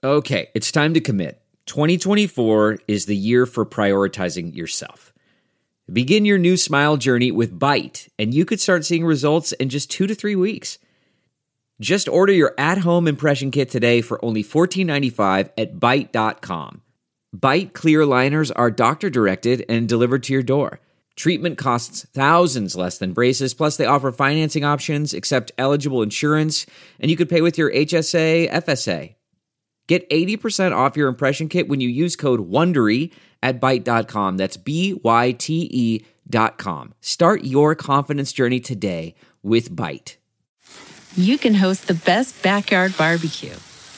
Okay, it's time to commit. 2024 is the year for prioritizing yourself. Begin your new smile journey with Byte, and you could start seeing results in just 2 to 3 weeks. Just order your at-home impression kit today for only $14.95 at Byte.com. Byte clear liners are doctor-directed and delivered to your door. Treatment costs thousands less than braces, plus they offer financing options, accept eligible insurance, and you could pay with your HSA, FSA. Get 80% off your impression kit when you use code WONDERY at Byte.com. That's BYTE.com. Start your confidence journey today with Byte. You can host the best backyard barbecue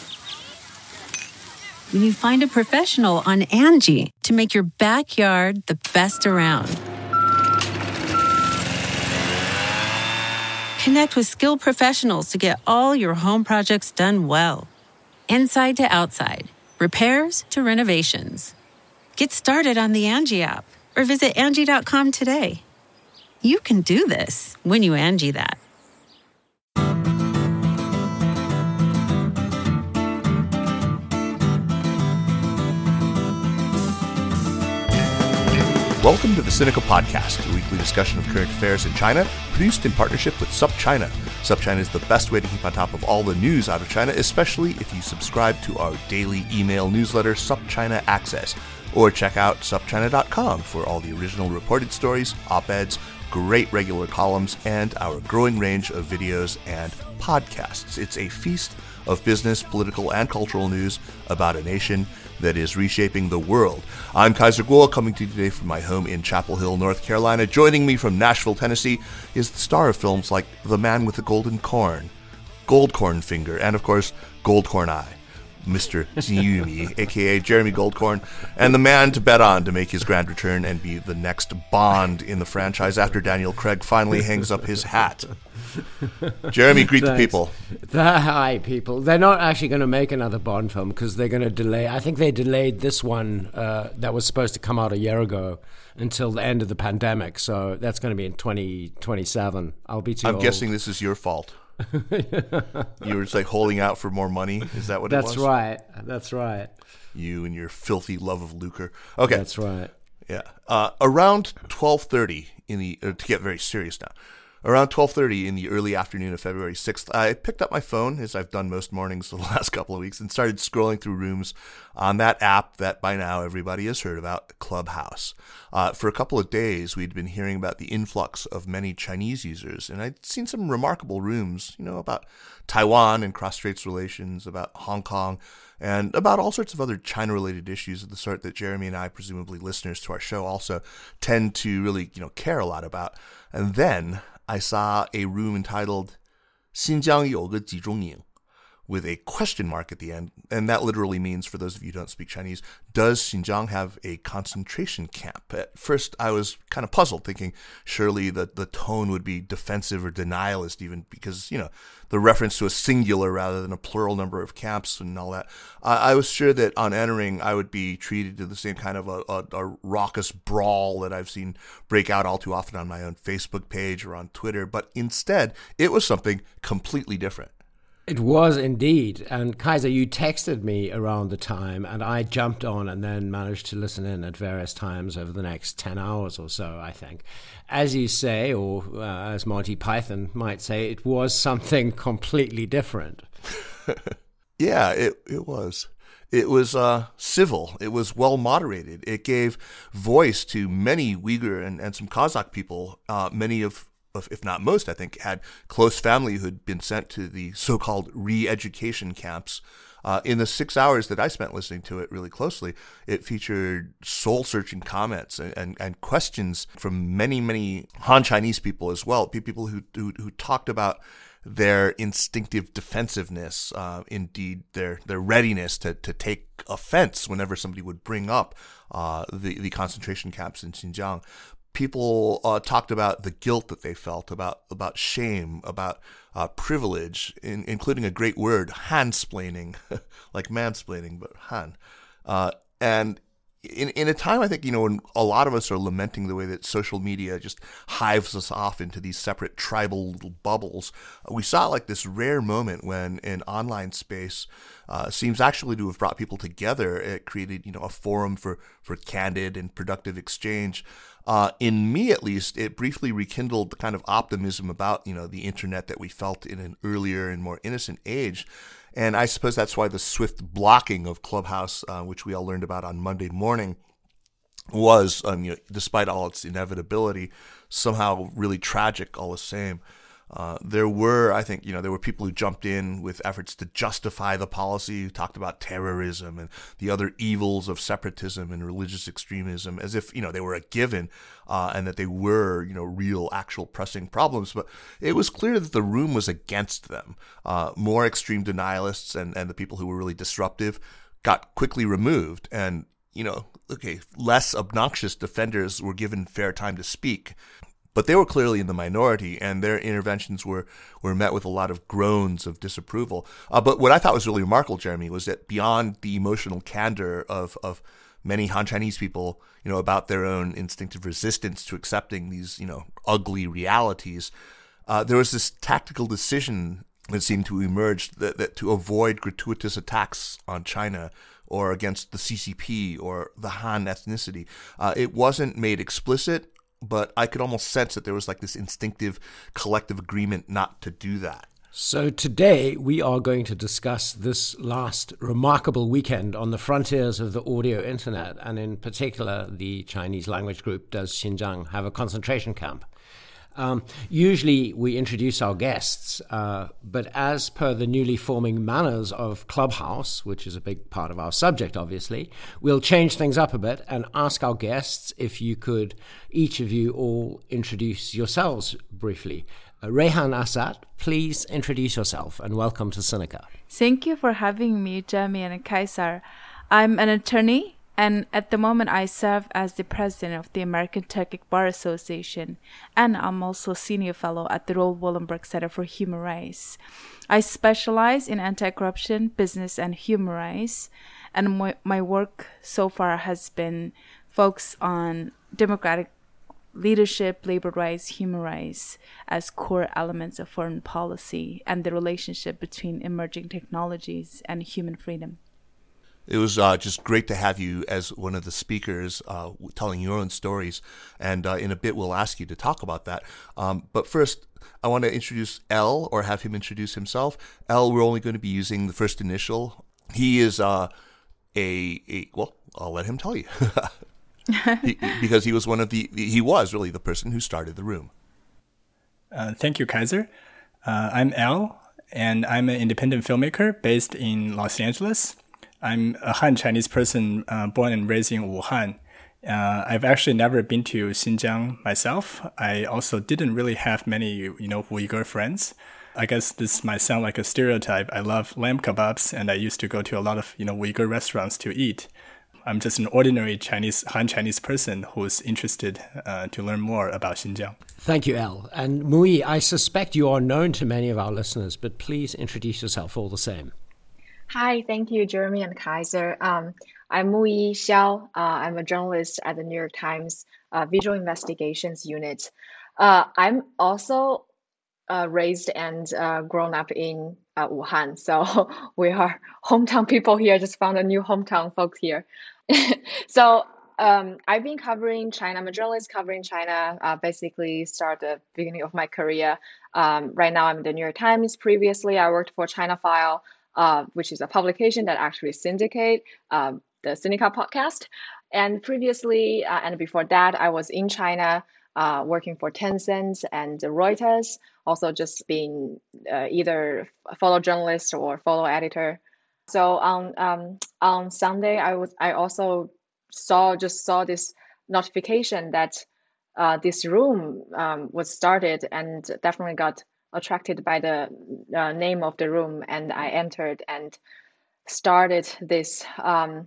when you find a professional on Angie to make your backyard the best around. Connect with skilled professionals to get all your home projects done well. Inside to outside, repairs to renovations. Get started on the Angie app or visit Angie.com today. You can do this when you Angie that. Welcome to the Sinica Podcast, a weekly discussion of current affairs in China, produced in partnership with SupChina. SupChina is the best way to keep on top of all the news out of China, especially if you subscribe to our daily email newsletter, SupChina Access, or check out supchina.com for all the original reported stories, op-eds, great regular columns, and our growing range of videos and podcasts. It's a feast of business, political, and cultural news about a nation that is reshaping the world. I'm Kaiser Kuo, coming to you today from my home in Chapel Hill, North Carolina. Joining me from Nashville, Tennessee, is the star of films like The Man with the Golden Corn, Goldcorn Finger, and of course, Goldcorn Eye, Mr. Ziyumi, a.k.a. Jeremy Goldcorn, and the man to bet on to make his grand return and be the next Bond in the franchise after Daniel Craig finally hangs up his hat. Jeremy, greet the people. Hi, people. They're not actually going to make another Bond film because they're going to delay. I think they delayed this one that was supposed to come out a year ago until the end of the pandemic. So that's going to be in 2027. I'll be too old. I'm guessing this is your fault. You were just like holding out for more money. Is that what it was? That's right. You and your filthy love of lucre. Okay. That's right. Yeah. Around 12:30 to get very serious now. Around 12:30 in the early afternoon of February 6th, I picked up my phone, as I've done most mornings the last couple of weeks, and started scrolling through rooms on that app that by now everybody has heard about, Clubhouse. For a couple of days, we'd been hearing about the influx of many Chinese users, and I'd seen some remarkable rooms, about Taiwan and cross-straits relations, about Hong Kong, and about all sorts of other China-related issues of the sort that Jeremy and I, presumably listeners to our show, also tend to really, care a lot about. And then I saw a room entitled 新疆有个集中营 with a question mark at the end. And that literally means, for those of you who don't speak Chinese, does Xinjiang have a concentration camp? At first, I was kind of puzzled, thinking surely the tone would be defensive or denialist, even because, the reference to a singular rather than a plural number of camps and all that. I was sure that on entering, I would be treated to the same kind of a raucous brawl that I've seen break out all too often on my own Facebook page or on Twitter. But instead, it was something completely different. It was indeed. And Kaiser, you texted me around the time, and I jumped on and then managed to listen in at various times over the next 10 hours or so, I think. As you say, or as Monty Python might say, it was something completely different. Yeah, it was. It was civil. It was well moderated. It gave voice to many Uyghur and some Kazakh people, many of, if not most, I think, had close family who'd been sent to the so-called re-education camps. In the 6 hours that I spent listening to it really closely, it featured soul-searching comments and questions from many, many Han Chinese people as well, people who talked about their instinctive defensive-ness, indeed their readiness to take offense whenever somebody would bring up the concentration camps in Xinjiang. People talked about the guilt that they felt, about shame, about privilege, including a great word, hansplaining, like mansplaining, but Han. And in a time, I think, when a lot of us are lamenting the way that social media just hives us off into these separate tribal little bubbles, we saw like this rare moment when an online space seems actually to have brought people together. It created, a forum for candid and productive exchange. In me, at least, it briefly rekindled the kind of optimism about, the internet that we felt in an earlier and more innocent age. And I suppose that's why the swift blocking of Clubhouse, which we all learned about on Monday morning, was, despite all its inevitability, somehow really tragic all the same. There were people who jumped in with efforts to justify the policy, who talked about terrorism and the other evils of separatism and religious extremism as if, they were a given, and that they were, real, actual pressing problems. But it was clear that the room was against them. More extreme denialists and the people who were really disruptive got quickly removed. And, less obnoxious defenders were given fair time to speak. But they were clearly in the minority, and their interventions were met with a lot of groans of disapproval. But what I thought was really remarkable, Jeremy, was that beyond the emotional candor of many Han Chinese people, about their own instinctive resistance to accepting these, ugly realities, there was this tactical decision that seemed to emerge that to avoid gratuitous attacks on China or against the CCP or the Han ethnicity. It wasn't made explicit, but I could almost sense that there was like this instinctive collective agreement not to do that. So today we are going to discuss this last remarkable weekend on the frontiers of the audio internet, and in particular the Chinese language group Does Xinjiang Have a Concentration Camp? Usually we introduce our guests, but as per the newly forming manners of Clubhouse, which is a big part of our subject, obviously, we'll change things up a bit and ask our guests if you could, each of you, all introduce yourselves briefly. Rehan Assad, please introduce yourself and welcome to Sinica. Thank you for having me, Jeremy and Kaiser. I'm an attorney, and at the moment I serve as the president of the American Turkic Bar Association, and I'm also a senior fellow at the Roel Wallenberg Center for Human Rights. I specialize in anti-corruption, business, and human rights, and my work so far has been focused on democratic leadership, labor rights, human rights as core elements of foreign policy and the relationship between emerging technologies and human freedom. It was just great to have you as one of the speakers telling your own stories. And in a bit, we'll ask you to talk about that. But first, I want to introduce L, or have him introduce himself. L, we're only going to be using the first initial. He is well, I'll let him tell you. Because he was he was really the person who started the room. Thank you, Kaiser. I'm L, and I'm an independent filmmaker based in Los Angeles. I'm a Han Chinese person born and raised in Wuhan. I've actually never been to Xinjiang myself. I also didn't really have many, Uyghur friends. I guess this might sound like a stereotype. I love lamb kebabs, and I used to go to a lot of, Uyghur restaurants to eat. I'm just an ordinary Han Chinese person who's interested to learn more about Xinjiang. Thank you, El. And Mui, I suspect you are known to many of our listeners, but please introduce yourself all the same. Hi, thank you, Jeremy and Kaiser. I'm Mui Xiao. I'm a journalist at the New York Times Visual Investigations Unit. I'm also raised and grown up in Wuhan, so we are hometown people here. Just found a new hometown folks here. So I've been covering China. I'm a journalist covering China. Basically, start the beginning of my career. Right now, I'm at the New York Times. Previously, I worked for China File, which is a publication that actually syndicate the Sinica podcast. And previously, and before that, I was in China working for Tencent and Reuters, also just being either a fellow journalist or fellow editor. So on Sunday, I also saw this notification that this room was started, and definitely got attracted by the name of the room, and I entered and started this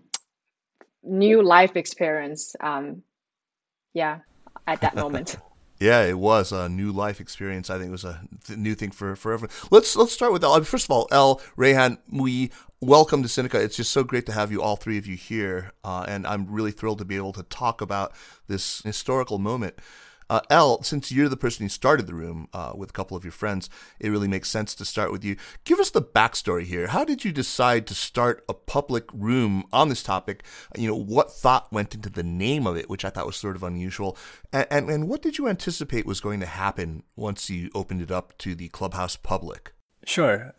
new life experience. At that moment. Yeah, it was a new life experience. I think it was a new thing for everyone. Let's start with Elle. First of all, Elle, Rayhan, Muyi, welcome to Sinica. It's just so great to have you, all three of you here, and I'm really thrilled to be able to talk about this historical moment. Elle, since you're the person who started the room with a couple of your friends, it really makes sense to start with you. Give us the backstory here. How did you decide to start a public room on this topic? What thought went into the name of it, which I thought was sort of unusual, and what did you anticipate was going to happen once you opened it up to the Clubhouse public? Sure.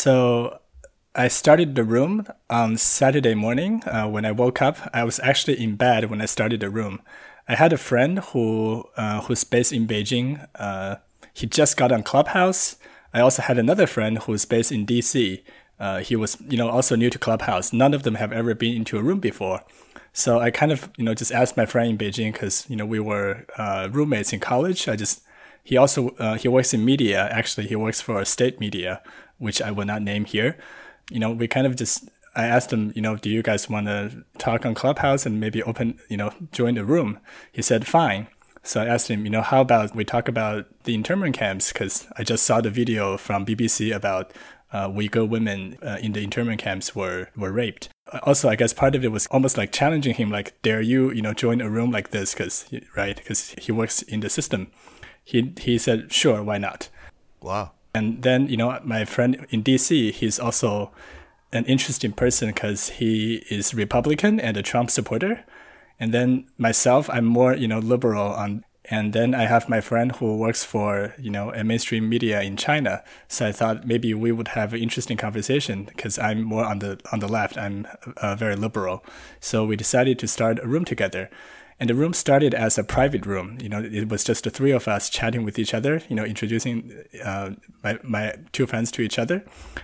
So I started the room on Saturday morning. When I woke up, I was actually in bed when I started the room. I had a friend who's based in Beijing. He just got on Clubhouse. I also had another friend who's based in DC. He was, also new to Clubhouse. None of them have ever been into a room before. So I kind of, just asked my friend in Beijing because, we were roommates in college. He works in media. Actually, he works for state media, which I will not name here. We kind of I asked him, do you guys want to talk on Clubhouse and maybe join the room? He said, fine. So I asked him, how about we talk about the internment camps? Because I just saw the video from BBC about Uyghur women in the internment camps were raped. Also, I guess part of it was almost like challenging him, like, dare you, join a room like this? Because he works in the system. He said, sure, why not? Wow. And then, my friend in DC, he's also an interesting person because he is Republican and a Trump supporter. And then myself, I'm more, liberal and then I have my friend who works for, a mainstream media in China. So I thought maybe we would have an interesting conversation because I'm more on the left. I'm very liberal. So we decided to start a room together. And the room started as a private room. It was just the three of us chatting with each other, introducing my two friends to each other.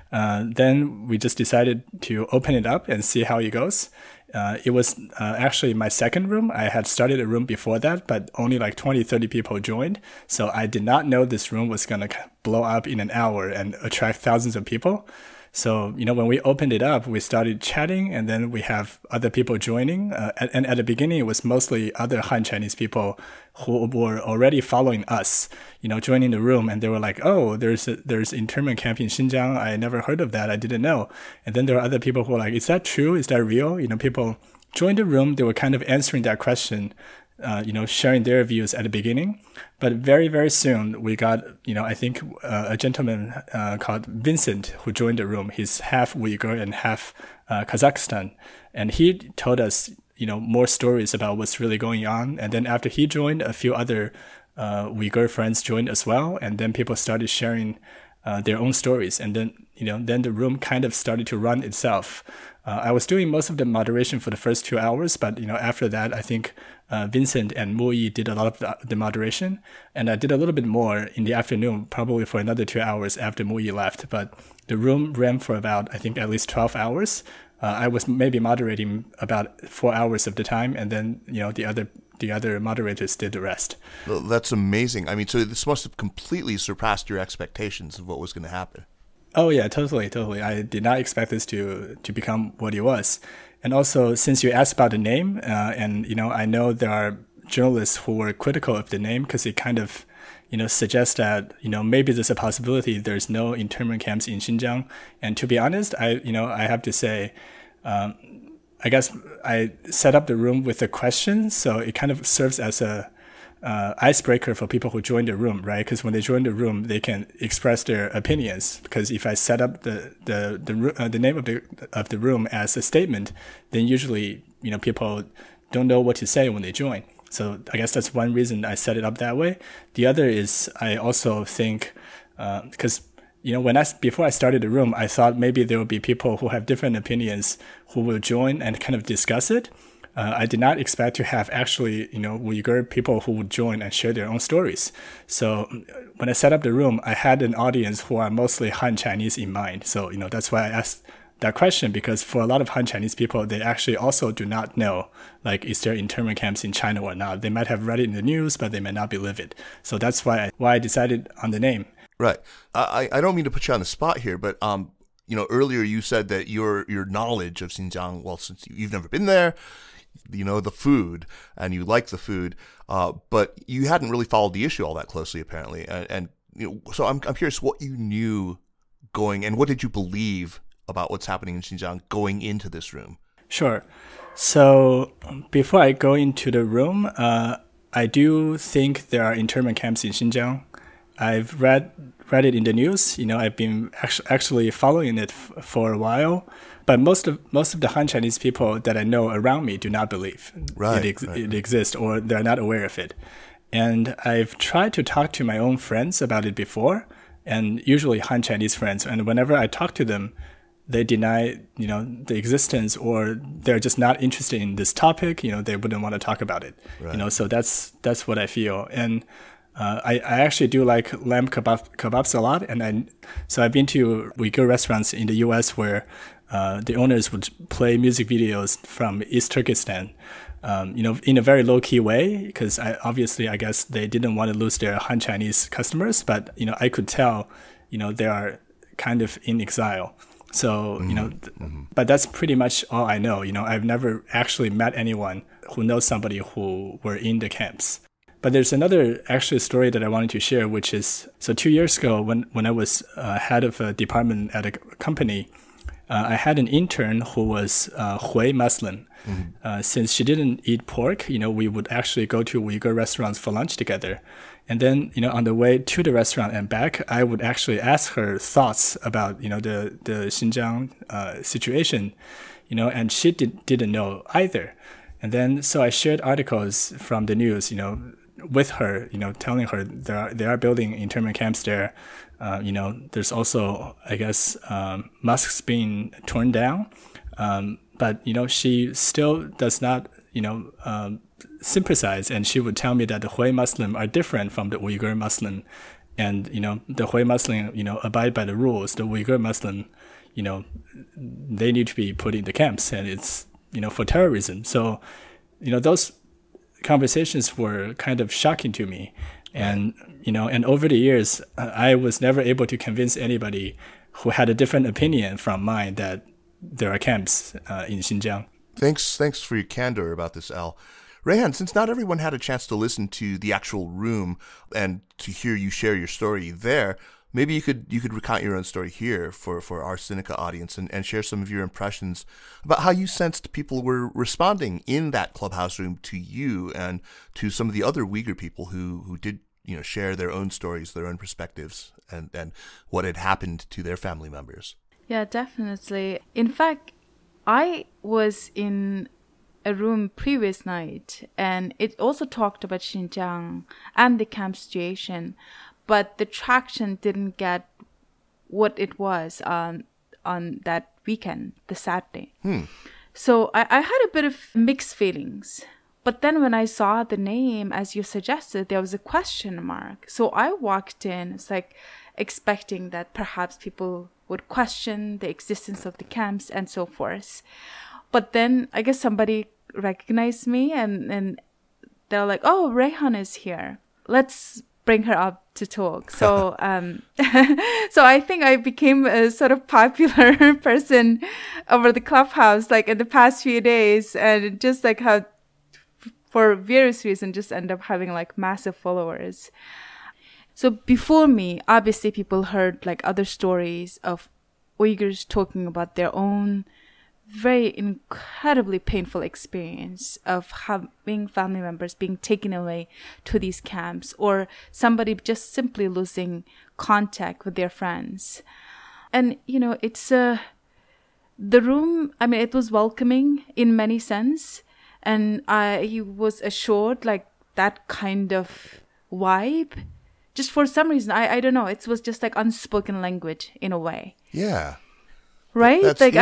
Then we just decided to open it up and see how it goes. It was actually my second room. I had started a room before that, but only like 20, 30 people joined. So I did not know this room was going to blow up in an hour and attract thousands of people. So, when we opened it up, we started chatting and then we have other people joining. And at the beginning, it was mostly other Han Chinese people who were already following us, joining the room. And they were like, oh, there's internment camp in Xinjiang. I never heard of that. I didn't know. And then there were other people who were like, is that true? Is that real? People joined the room. They were kind of answering that question, sharing their views at the beginning. But very, very soon we got, I think a gentleman called Vincent who joined the room. He's half Uyghur and half Kazakhstan. And he told us, more stories about what's really going on. And then after he joined, a few other Uyghur friends joined as well. And then people started sharing their own stories. And then, then the room kind of started to run itself. I was doing most of the moderation for the first 2 hours, but after that, I think Vincent and Muyi did a lot of the moderation, and I did a little bit more in the afternoon, probably for another 2 hours after Muyi left. But the room ran for about, I think, at least 12 hours. I was maybe moderating about 4 hours of the time, and then the other moderators did the rest. Well, that's amazing. I mean, so this must have completely surpassed your expectations of what was going to happen. Oh yeah, totally. I did not expect this to become what it was. And also, since you asked about the name, and I know there are journalists who were critical of the name because it kind of, suggests that maybe there's a possibility there's no internment camps in Xinjiang. And to be honest, I have to say, I guess I set up the room with a question, so it kind of serves as a icebreaker for people who join the room, right? Because when they join the room, they can express their opinions. Because if I set up the name of the room as a statement, then usually people don't know what to say when they join. So I guess that's one reason I set it up that way. The other is I also think because before I started the room, I thought maybe there would be people who have different opinions who will join and kind of discuss it. I did not expect to have actually, Uyghur people who would join and share their own stories. So when I set up the room, I had an audience who are mostly Han Chinese in mind. So, that's why I asked that question, because for a lot of Han Chinese people, they actually also do not know, like, is there internment camps in China or not? They might have read it in the news, but they may not believe it. So that's why I decided on the name. Right. I don't mean to put you on the spot here, but earlier you said that your knowledge of Xinjiang, well, since you've never been there, the food, and you like the food, but you hadn't really followed the issue all that closely, apparently. And so I'm curious what you knew going, and what did you believe about what's happening in Xinjiang going into this room? Sure. So before I go into the room, I do think there are internment camps in Xinjiang. I've read it in the news. I've been actually following it for a while. But most of the Han Chinese people that I know around me do not believe it exists, or they're not aware of it. And I've tried to talk to my own friends about it before, and usually Han Chinese friends. And whenever I talk to them, they deny, the existence, or they're just not interested in this topic. They wouldn't want to talk about it. Right. So that's what I feel. And I actually do like lamb kebabs a lot. And so I've been to Uyghur restaurants in the U.S. where the owners would play music videos from East Turkestan, in a very low-key way, because I guess they didn't want to lose their Han Chinese customers. But, I could tell, they are kind of in exile. So, but that's pretty much all I know. I've never actually met anyone who knows somebody who were in the camps. But there's another actually story that I wanted to share, which is, so 2 years ago when I was head of a department at a company, I had an intern who was Hui Muslim. Since she didn't eat pork, we would actually go to Uyghur restaurants for lunch together. And then, on the way to the restaurant and back, I would actually ask her thoughts about, the Xinjiang situation, and she didn't know either. And then, so I shared articles from the news, with her, telling her they are building internment camps there. There's also, I guess, mosques being torn down. But, she still does not, sympathize, and she would tell me that the Hui Muslim are different from the Uyghur Muslim, and the Hui Muslim abide by the rules. The Uyghur Muslim, they need to be put in the camps, and it's for terrorism. So those conversations were kind of shocking to me, and and over the years I was never able to convince anybody who had a different opinion from mine that there are camps in Xinjiang. Thanks for your candor about this, Al. Rehan, since not everyone had a chance to listen to the actual room and to hear you share your story there, maybe you could recount your own story here for our Sinica audience and share some of your impressions about how you sensed people were responding in that clubhouse room to you and to some of the other Uyghur people who did share their own stories, their own perspectives, and what had happened to their family members. Yeah, definitely. In fact, I was in a room previous night, and it also talked about Xinjiang and the camp situation, but the traction didn't get what it was on that weekend, the Saturday. So I had a bit of mixed feelings. But then when I saw the name, as you suggested, there was a question mark. So I walked in, it's like expecting that perhaps people would question the existence of the camps and so forth. But then I guess somebody recognized me and they're like, oh, Rehan is here. Let's bring her up to talk. So so I think I became a sort of popular person over the clubhouse like in the past few days, and just like how for various reasons just end up having like massive followers. So before me, obviously people heard like other stories of Uyghurs talking about their own very incredibly painful experience of having family members being taken away to these camps, or somebody just simply losing contact with their friends. And, it's the room, it was welcoming in many sense. And I was assured like that kind of vibe, just for some reason, I don't know, it was just like unspoken language in a way. Yeah. Right?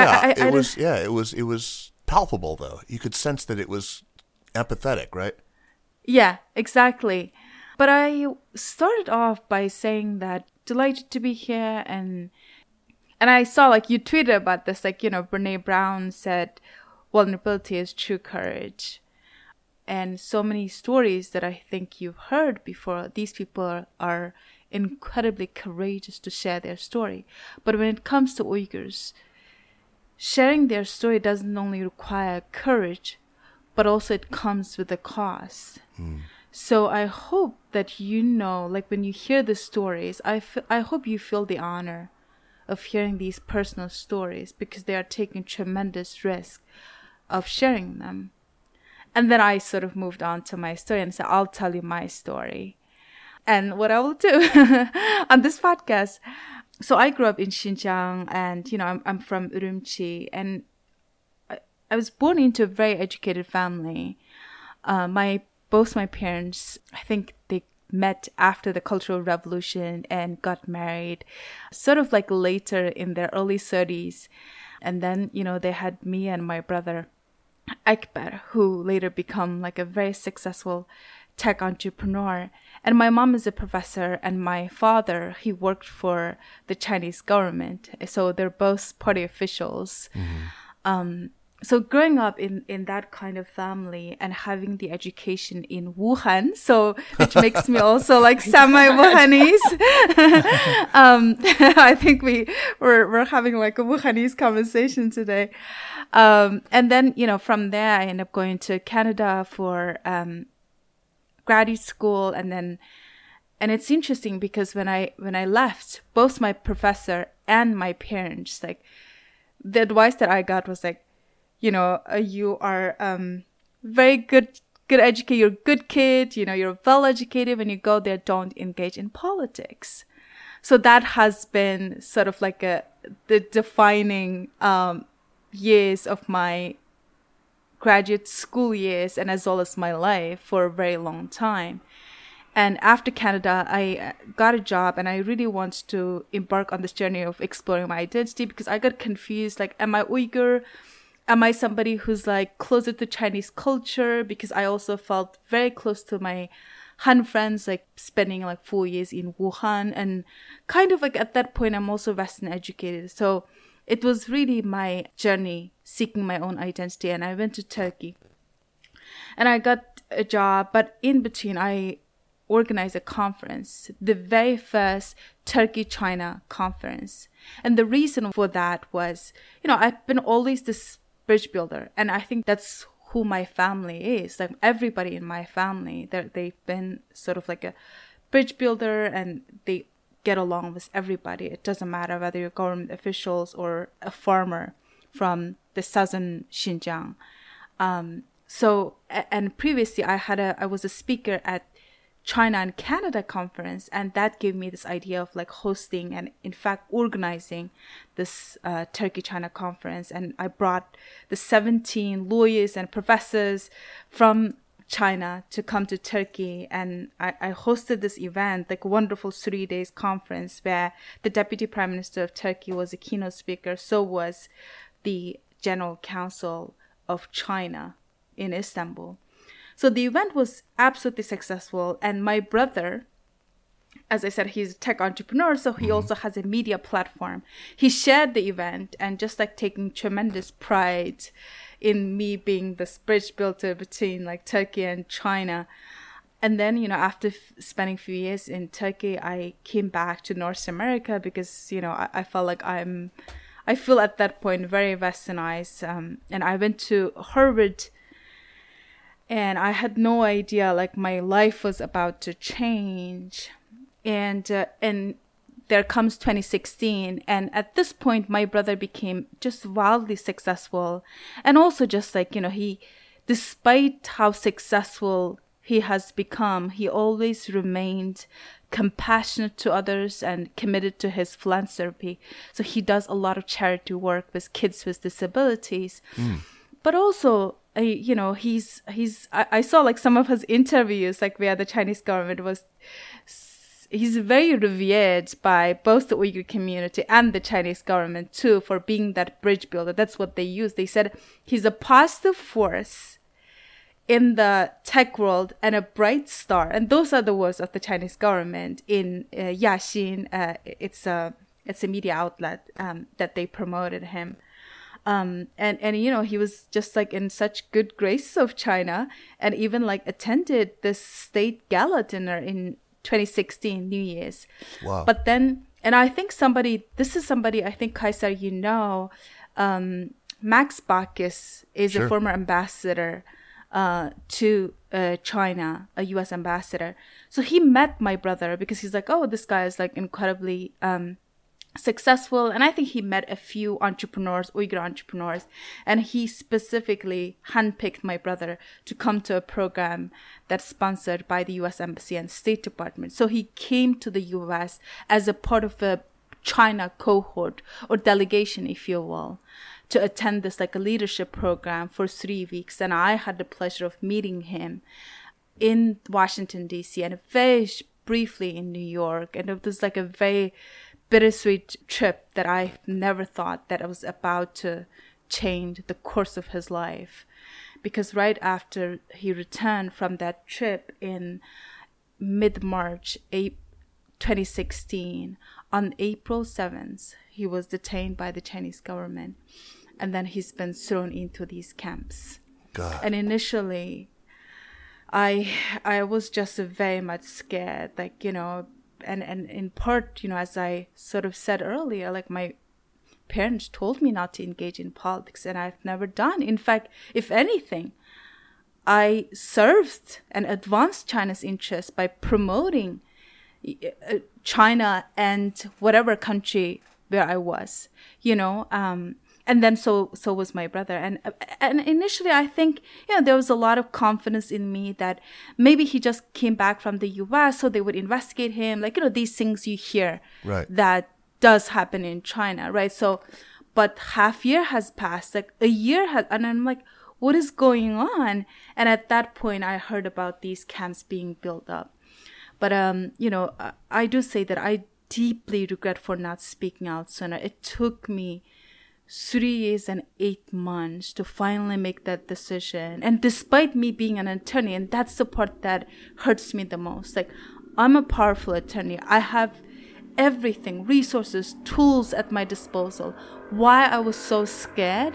It was palpable though. You could sense that it was empathetic, right? Yeah, exactly. But I started off by saying that delighted to be here, and I saw like you tweeted about this, like, Brene Brown said vulnerability is true courage. And so many stories that I think you've heard before, these people are incredibly courageous to share their story. But when it comes to Uyghurs, sharing their story doesn't only require courage, but also it comes with a cost. So I hope that like when you hear the stories, I hope you feel the honor of hearing these personal stories, because they are taking tremendous risk of sharing them. And then I sort of moved on to my story and said, I'll tell you my story. And what I will do on this podcast. So I grew up in Xinjiang, and, I'm from Urumqi, and I was born into a very educated family. Both my parents, I think they met after the Cultural Revolution and got married sort of like later in their early 30s. And then, they had me and my brother Akbar, who later become like a very successful tech entrepreneur. And my mom is a professor, and my father, he worked for the Chinese government. So they're both party officials. So growing up in that kind of family and having the education in Wuhan, which makes me also like semi-Wuhanese. I think we're having like a Wuhanese conversation today. And then, from there, I ended up going to Canada for graduate school. And it's interesting because when I left, both my professor and my parents, like, the advice that I got was like, you are very good educated, you're a good kid, you're well educated. When you go there, don't engage in politics. So that has been sort of like the defining years of my graduate school years, and as well as my life for a very long time. And after Canada, I got a job, and I really wanted to embark on this journey of exploring my identity, because I got confused, like, am I Uyghur? Am I somebody who's like closer to Chinese culture? Because I also felt very close to my Han friends, like spending like 4 years in Wuhan, and kind of like at that point, I'm also Western educated. So it was really my journey seeking my own identity, and I went to Turkey and I got a job, but in between I organized a conference, the very first Turkey-China conference. And the reason for that was, I've been always this bridge builder, and I think that's who my family is. Like, everybody in my family, they've been sort of like a bridge builder, and they get along with everybody. It doesn't matter whether you're government officials or a farmer from the southern Xinjiang. So, and previously I was a speaker at China and Canada conference, and that gave me this idea of like hosting and in fact organizing this Turkey-China conference. And I brought the 17 lawyers and professors from China to come to Turkey, and I hosted this event, like a wonderful 3 days conference where the Deputy Prime Minister of Turkey was a keynote speaker. So was the General Council of China in Istanbul. So the event was absolutely successful, and my brother, as I said, he's a tech entrepreneur, so he also has a media platform. He shared the event and just like taking tremendous pride in me being this bridge builder between like Turkey and China. And then, after spending a few years in Turkey, I came back to North America because, I felt like I feel at that point very westernized. And I went to Harvard, and I had no idea, like, my life was about to change. And there comes 2016. And at this point, my brother became just wildly successful. And also just like, despite how successful he has become, he always remained compassionate to others and committed to his philanthropy. So he does a lot of charity work with kids with disabilities. But also, I saw like some of his interviews, like where the Chinese government he's very revered by both the Uyghur community and the Chinese government too for being that bridge builder. That's what they use. They said he's a positive force in the tech world and a bright star. And those are the words of the Chinese government in Yaxin. It's a media outlet that they promoted him. And he was just like in such good graces of China, and even like attended this state gala dinner in 2016 New Year's. Wow. But then, and I think this is somebody I think, Kaysar, Max Baucus is Sure. a former ambassador to China, a U.S. ambassador. So he met my brother because he's like, oh, this guy is like incredibly successful. And I think he met a few entrepreneurs, Uyghur entrepreneurs, and he specifically handpicked my brother to come to a program that's sponsored by the U.S. Embassy and State Department. So he came to the U.S. as a part of a China cohort or delegation, if you will, to attend this like a leadership program for 3 weeks. And I had the pleasure of meeting him in Washington, D.C. and very briefly in New York. And it was like a very bittersweet trip that I never thought that I was about to change the course of his life. Because right after he returned from that trip in mid-March 2016, on April 7th, he was detained by the Chinese government. And then he's been thrown into these camps. God. And initially, I was just very much scared, like, you know, and in part, you know, as I sort of said earlier, like my parents told me not to engage in politics, and I've never done. In fact, if anything, I served and advanced China's interests by promoting China and whatever country where I was, you know, and then so was my brother. And initially, I think, you know, there was a lot of confidence in me that maybe he just came back from the U.S., so they would investigate him. Like, you know, these things you hear that does happen in China, right? So, but half year has passed, like a year has, and I'm like, what is going on? And at that point, I heard about these camps being built up. But, you know, I do say that I deeply regret for not speaking out sooner. It took me 3 years and 8 months to finally make that decision. And despite me being an attorney, and that's the part that hurts me the most. Like, I'm a powerful attorney. I have everything, resources, tools at my disposal. Why I was so scared?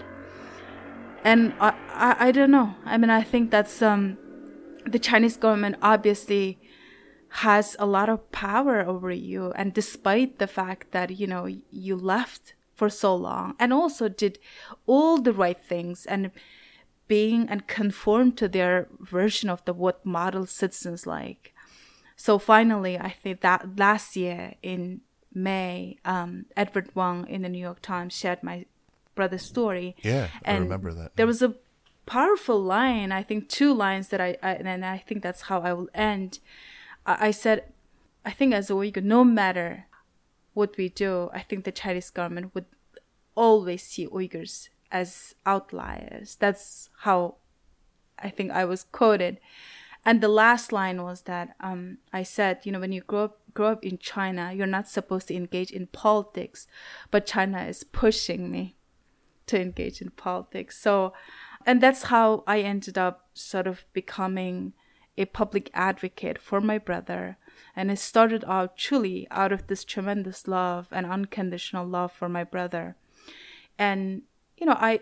And I don't know. I mean, I think that's the Chinese government obviously has a lot of power over you. And despite the fact that, you know, you left for so long and also did all the right things and being and conform to their version of what model citizens like. So finally, I think that last year in May, Edward Wang in the New York Times shared my brother's story. Yeah, and I remember that. There was a powerful line, I think 2 lines that and I think that's how I will end. I said, I think as a Uyghur, no matter what we do, I think the Chinese government would always see Uyghurs as outliers. That's how I think I was quoted. And the last line was that I said, you know, when you grow up in China, you're not supposed to engage in politics, but China is pushing me to engage in politics. So, and that's how I ended up sort of becoming a public advocate for my brother. And it started out truly out of this tremendous love and unconditional love for my brother. And, you know, I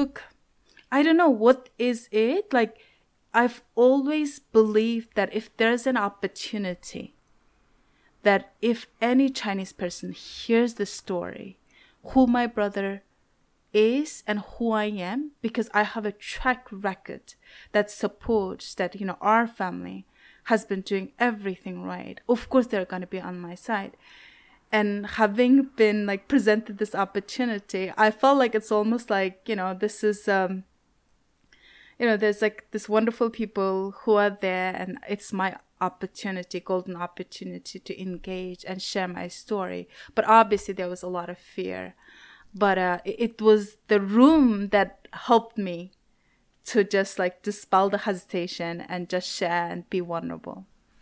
don't know, what is it? Like, I've always believed that if there's an opportunity, that if any Chinese person hears the story, who my brother is and who I am, because I have a track record that supports that, you know, our family has been doing everything right. Of course, they're going to be on my side. And having been like presented this opportunity, I felt like it's almost like, you know, this is, you know, there's like this wonderful people who are there, and it's my opportunity, golden opportunity to engage and share my story. But obviously there was a lot of fear. But it was the room that helped me to just like dispel the hesitation and just share and be vulnerable.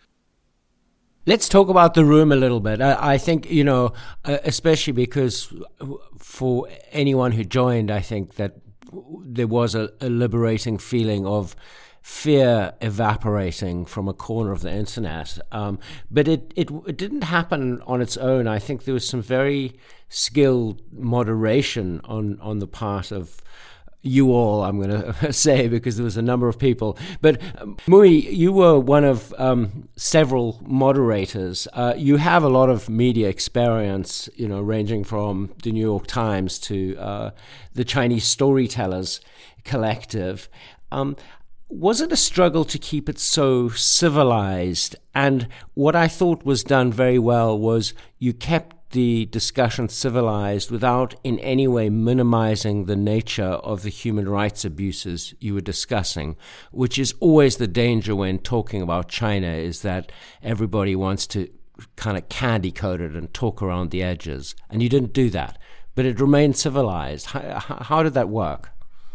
Let's talk about the room a little bit. I think, you know, especially because for anyone who joined, I think that there was a liberating feeling of fear evaporating from a corner of the internet. But it didn't happen on its own. I think there was some very skilled moderation on the part of you all, I'm going to say, because there was a number of people. But Mui, you were one of several moderators. You have a lot of media experience, you know, ranging from the New York Times to the Chinese Storytellers Collective. Was it a struggle to keep it so civilized? And what I thought was done very well was you kept the discussion civilized without in any way minimizing the nature of the human rights abuses you were discussing, which is always the danger when talking about China, is that everybody wants to kind of candy coat it and talk around the edges. And you didn't do that, but it remained civilized. How did that work?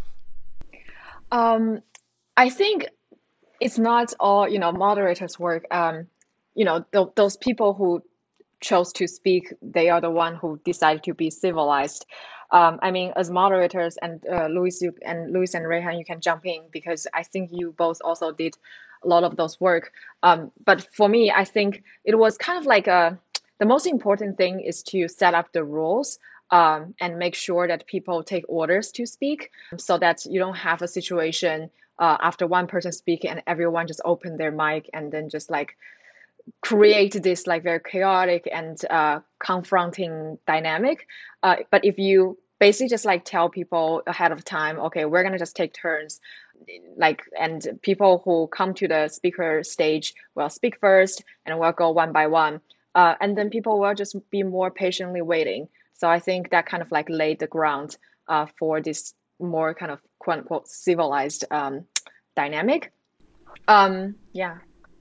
I think it's not all, moderators' work. Those people who chose to speak, they are the one who decided to be civilized. As moderators, and Louis and Rayhan, you can jump in because I think you both also did a lot of those work. But for me, I think it was kind of like the most important thing is to set up the rules. And make sure that people take orders to speak so that you don't have a situation after one person speaking and everyone just open their mic and then just like create this like very chaotic and confronting dynamic. But if you basically just like tell people ahead of time, okay, we're going to just take turns, and people who come to the speaker stage will speak first and we'll go one by one. And then people will just be more patiently waiting. So I think that kind of like laid the ground for this more kind of quote unquote civilized dynamic. Yeah.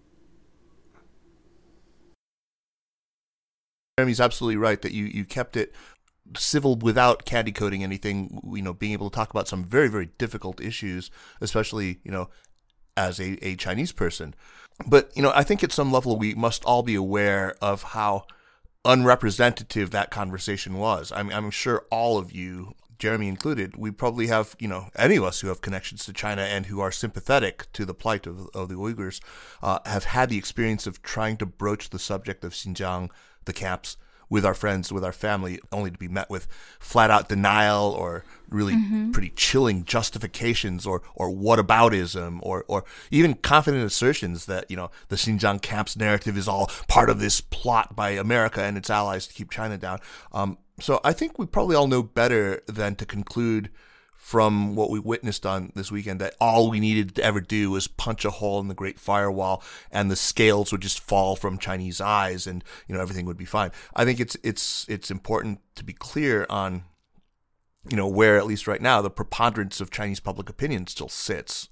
Jeremy's absolutely right that you kept it civil without candy coating anything, being able to talk about some very, very difficult issues, especially, as a Chinese person. But, I think at some level we must all be aware of how unrepresentative that conversation was. I'm sure all of you, Jeremy included, we probably have, any of us who have connections to China and who are sympathetic to the plight of the Uyghurs, have had the experience of trying to broach the subject of Xinjiang, the camps, with our friends, with our family, only to be met with flat-out denial or really pretty chilling justifications or whataboutism or even confident assertions that, the Xinjiang camps narrative is all part of this plot by America and its allies to keep China down. So I think we probably all know better than to conclude from what we witnessed on this weekend that all we needed to ever do was punch a hole in the Great Firewall and the scales would just fall from Chinese eyes and everything would be fine. I think it's important to be clear on where, at least right now, the preponderance of Chinese public opinion still sits.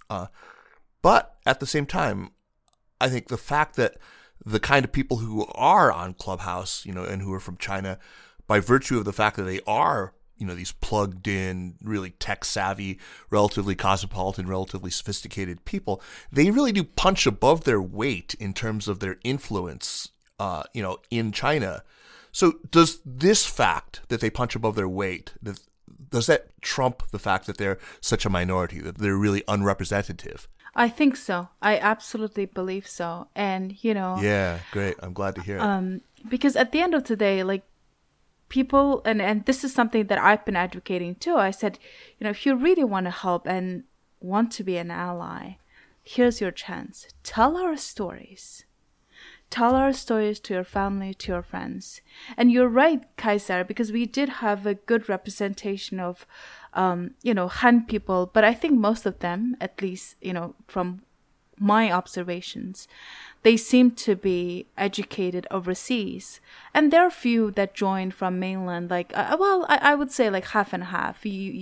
But at the same time, I think the fact that the kind of people who are on Clubhouse, and who are from China, by virtue of the fact that they are these plugged in, really tech savvy, relatively cosmopolitan, relatively sophisticated people, they really do punch above their weight in terms of their influence, in China. So does this fact that they punch above their weight, does that trump the fact that they're such a minority, that they're really unrepresentative? I think so. I absolutely believe so. And, Yeah, great. I'm glad to hear it. Because at the end of the day, like, people, and this is something that I've been advocating too. I said, if you really want to help and want to be an ally, here's your chance. Tell our stories. Tell our stories to your family, to your friends. And you're right, Kaiser, because we did have a good representation of, Han people, but I think most of them, at least, from my observations, they seem to be educated overseas. And there are few that joined from mainland, like, I would say like half and half.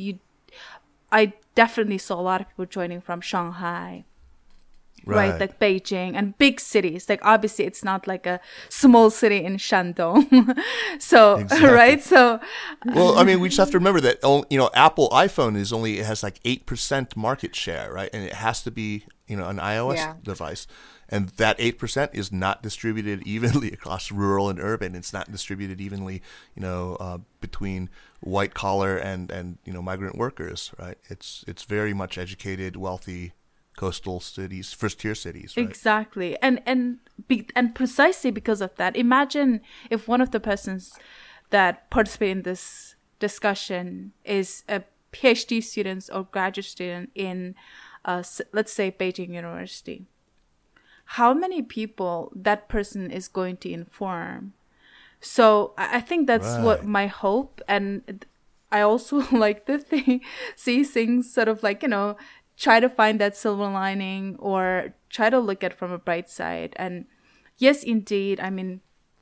I definitely saw a lot of people joining from Shanghai, right? Like Beijing and big cities. Like, obviously it's not like a small city in Shandong. So, exactly. Right? So, well, we just have to remember that, Apple iPhone has like 8% market share, right? And it has to be, an iOS device. And that 8% is not distributed evenly across rural and urban. It's not distributed evenly, between white collar and migrant workers, right? It's very much educated, wealthy, coastal cities, first tier cities, right? Exactly. And precisely because of that, imagine if one of the persons that participate in this discussion is a PhD student or graduate student in, let's say, Beijing University. How many people that person is going to inform? So I think that's what my hope, and I also like to see things sort of like, try to find that silver lining or try to look at it from a bright side. And yes, indeed, I mean,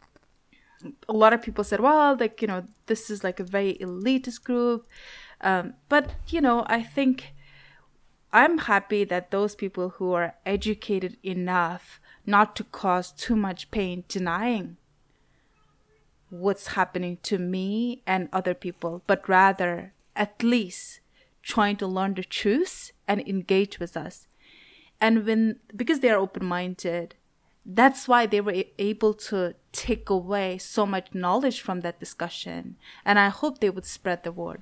a lot of people said, well, like, you know, this is like a very elitist group. But, you know, I think I'm happy that those people who are educated enough not to cause too much pain denying what's happening to me and other people, but rather at least trying to learn the truth and engage with us. And because they are open-minded, that's why they were able to take away so much knowledge from that discussion. And I hope they would spread the word.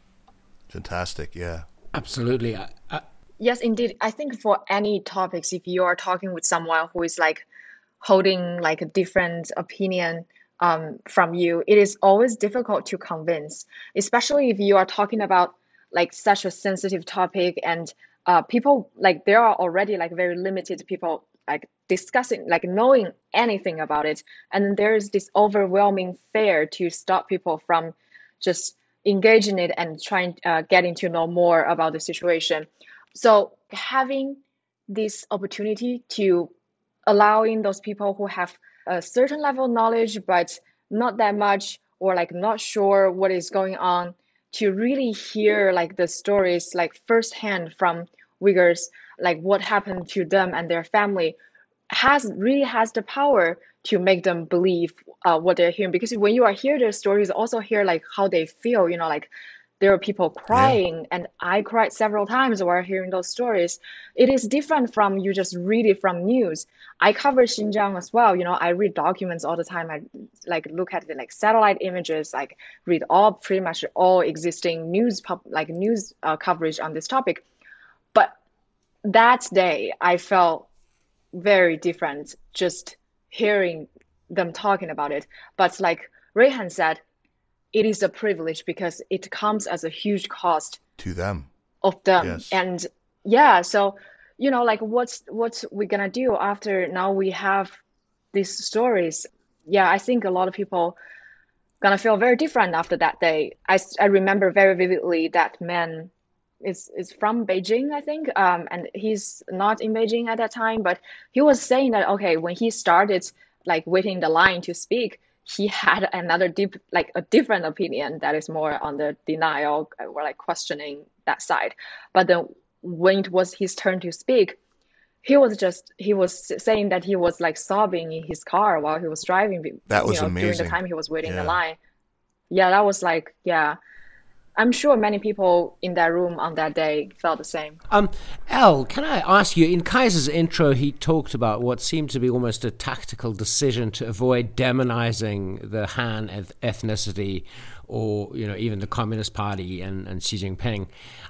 Fantastic, yeah. Absolutely. Yes, indeed. I think for any topics, if you are talking with someone who is like holding like a different opinion from you, it is always difficult to convince, especially if you are talking about like such a sensitive topic and people like there are already like very limited people like discussing, like knowing anything about it. And then there is this overwhelming fear to stop people from just engaging it and trying getting to know more about the situation. So having this opportunity to allowing those people who have a certain level of knowledge, but not that much, or like not sure what is going on, to really hear like the stories like firsthand from Uyghurs, like what happened to them and their family, really has the power to make them believe what they're hearing. Because when you are hear their stories, also hear like how they feel, you know, like there are people crying, and I cried several times while hearing those stories. It is different from you just read it from news. I cover Xinjiang as well. You know, I read documents all the time. I like look at the like satellite images, like read pretty much all existing news coverage on this topic. But that day, I felt very different just hearing them talking about it. But like Rehan said, it is a privilege because it comes as a huge cost to them. Of them. Yes. And yeah, so, you know, like what's we gonna do after now we have these stories? Yeah, I think a lot of people gonna feel very different after that day. I remember very vividly that man is from Beijing, I think, and he's not in Beijing at that time, but he was saying that, okay, when he started like waiting in the line to speak, he had a different opinion that is more on the denial or like questioning that side. But then when it was his turn to speak, he was saying that he was like sobbing in his car while he was driving. That was amazing. During the time he was waiting in the line. Yeah, that was like, yeah. I'm sure many people in that room on that day felt the same. Al, can I ask you, in Kaiser's intro, he talked about what seemed to be almost a tactical decision to avoid demonizing the Han ethnicity or, you know, even the Communist Party and Xi Jinping.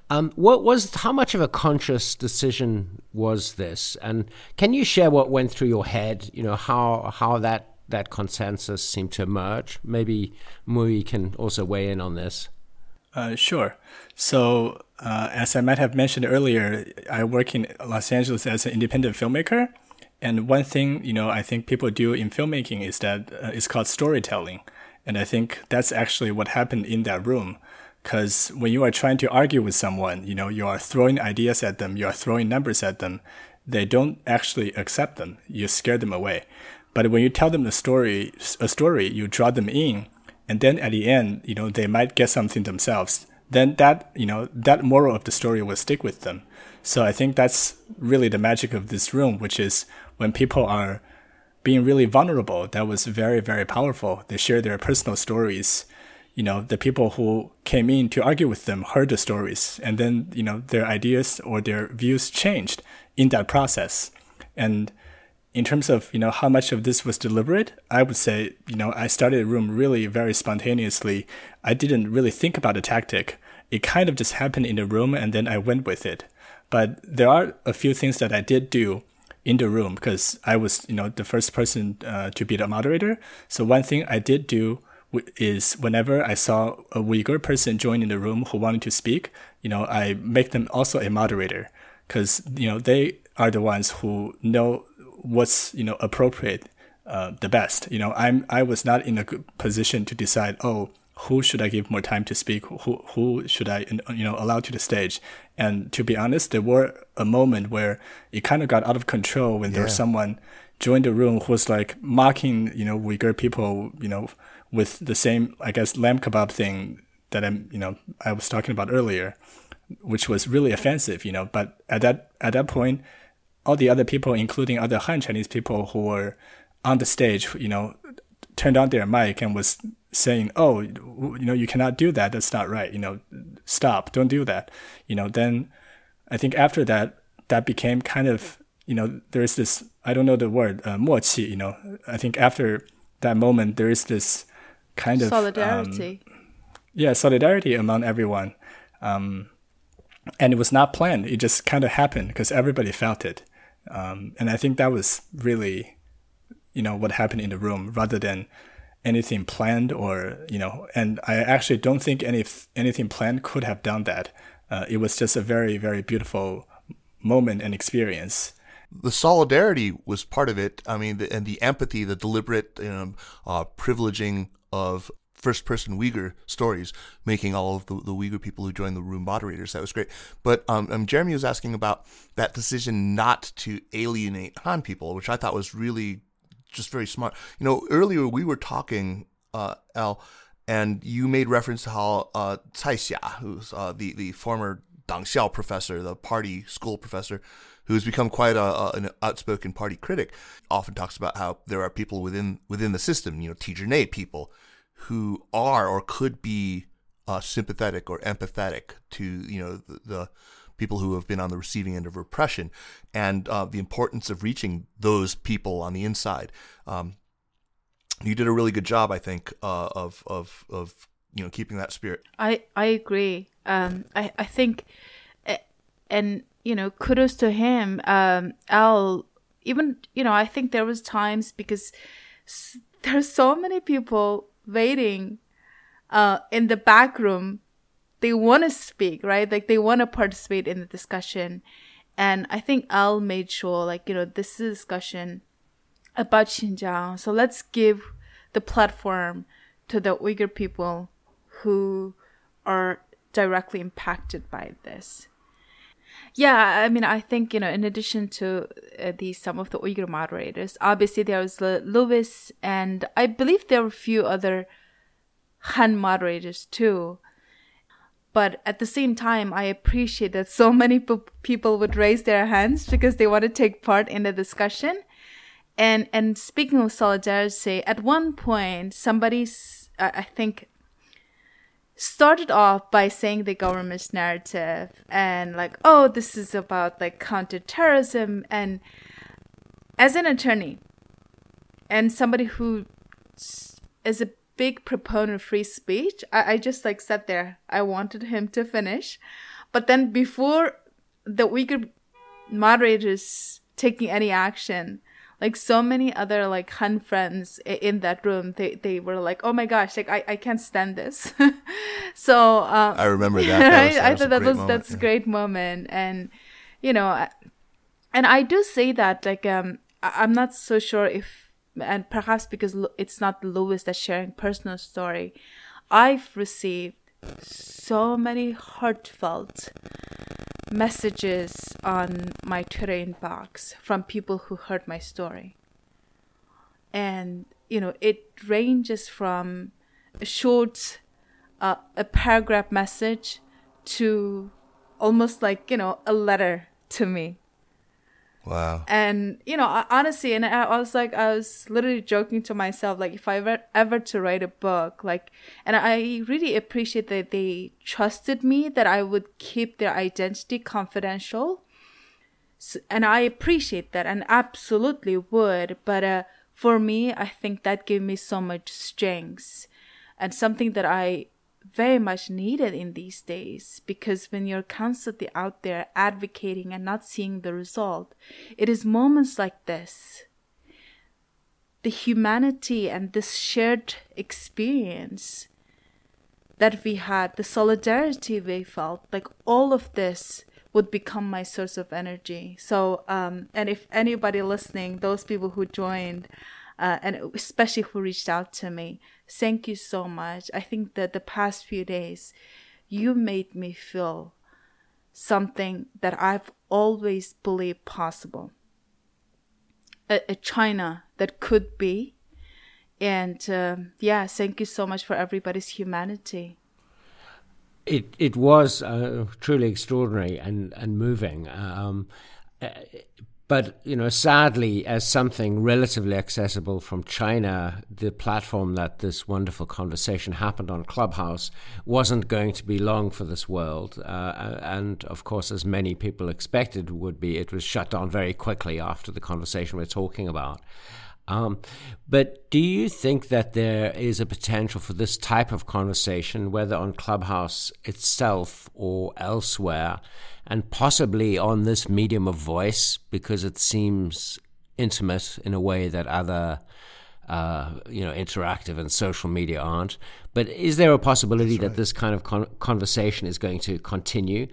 How much of a conscious decision was this? And can you share what went through your head, you know, how that consensus seemed to emerge? Maybe Mui can also weigh in on this. Sure. So, as I might have mentioned earlier, I work in Los Angeles as an independent filmmaker. And one thing, you know, I think people do in filmmaking is that it's called storytelling. And I think that's actually what happened in that room. Because when you are trying to argue with someone, you know, you are throwing ideas at them, you are throwing numbers at them, they don't actually accept them. You scare them away. But when you tell them a story, you draw them in. And then at the end, you know, they might get something themselves. Then that moral of the story will stick with them. So I think that's really the magic of this room, which is when people are being really vulnerable, that was very, very powerful. They share their personal stories. You know, the people who came in to argue with them heard the stories, and then, you know, their ideas or their views changed in that process. And in terms of, you know, how much of this was deliberate, I would say, you know, I started a room really very spontaneously. I didn't really think about a tactic. It kind of just happened in the room, and then I went with it. But there are a few things that I did do in the room because I was, you know, the first person to be the moderator. So one thing I did do is whenever I saw a Uyghur person join in the room who wanted to speak, you know, I make them also a moderator because, you know, they are the ones who know what's, you know, appropriate the best. You know, I was not in a good position to decide, who should I give more time to speak? Who should I, allow to the stage? And to be honest, there were a moment where it kind of got out of control when there was someone joined the room who was like mocking, Uyghur people, with the same, I guess, lamb kebab thing that I was talking about earlier, which was really offensive, But at that point, all the other people, including other Han Chinese people who were on the stage, turned on their mic and was saying, "Oh, you cannot do that. That's not right. Stop. Don't do that." Then I think after that became kind of, there's this, I don't know the word, 默契, I think after that moment, there is this kind of solidarity. Solidarity among everyone. And it was not planned. It just kind of happened because everybody felt it. And I think that was really, what happened in the room rather than anything planned or, and I actually don't think anything planned could have done that. It was just a very, very beautiful moment and experience. The solidarity was part of it. I mean, and the empathy, the deliberate privileging of first-person Uyghur stories, making all of the Uyghur people who joined the room moderators. That was great. But Jeremy was asking about that decision not to alienate Han people, which I thought was really just very smart. Earlier we were talking, Al, and you made reference to how Cai Xia, who's the former Dang Xiao professor, the party school professor, who's become quite an outspoken party critic, often talks about how there are people within the system, teacher Nay people, who are or could be sympathetic or empathetic to the people who have been on the receiving end of repression, and the importance of reaching those people on the inside. You did a really good job, I think, of keeping that spirit. I agree. I think, and kudos to him. Al, even I think there was times because there's so many people waiting in the back room. They want to speak, right? Like they want to participate in the discussion. And I think Al made sure, this is a discussion about Xinjiang. So let's give the platform to the Uyghur people who are directly impacted by this. Yeah, I mean, I think, in addition to some of the Uyghur moderators, obviously there was Louis, and I believe there were a few other Han moderators too. But at the same time, I appreciate that so many people would raise their hands because they want to take part in the discussion. And speaking of solidarity, at one point, somebody, I think, started off by saying the government's narrative and this is about counterterrorism. And as an attorney and somebody who is a big proponent of free speech, I just sat there. I wanted him to finish. But then before the Uyghur moderators taking any action, so many other Han friends in that room, they were like, oh my gosh, I can't stand this. So I remember that. I thought that's a great moment. And and I do say that I'm not so sure if, and perhaps because it's not Louis that's sharing personal story, I've received so many heartfelt messages on my Twitter inbox from people who heard my story. And, it ranges from a short, a paragraph message to almost a letter to me. Wow. And, honestly, and I was literally joking to myself, if I ever to write a book, and I really appreciate that they trusted me, that I would keep their identity confidential. So, and I appreciate that and absolutely would. But for me, I think that gave me so much strength and something that I very much needed in these days, because when you're constantly out there advocating and not seeing the result, it is moments like this, the humanity and this shared experience that we had, the solidarity we felt, all of this would become my source of energy. So, and if anybody listening, those people who joined, and especially who reached out to me. Thank you so much. I think that the past few days, you made me feel something that I've always believed possible. A China that could be. And thank you so much for everybody's humanity. It was truly extraordinary and moving. But, sadly, as something relatively accessible from China, the platform that this wonderful conversation happened on, Clubhouse, wasn't going to be long for this world. And, of course, as many people expected would be, it was shut down very quickly after the conversation we're talking about. But do you think that there is a potential for this type of conversation, whether on Clubhouse itself or elsewhere, and possibly on this medium of voice, because it seems intimate in a way that other, interactive and social media aren't? But is there a possibility that this kind of conversation is going to continue,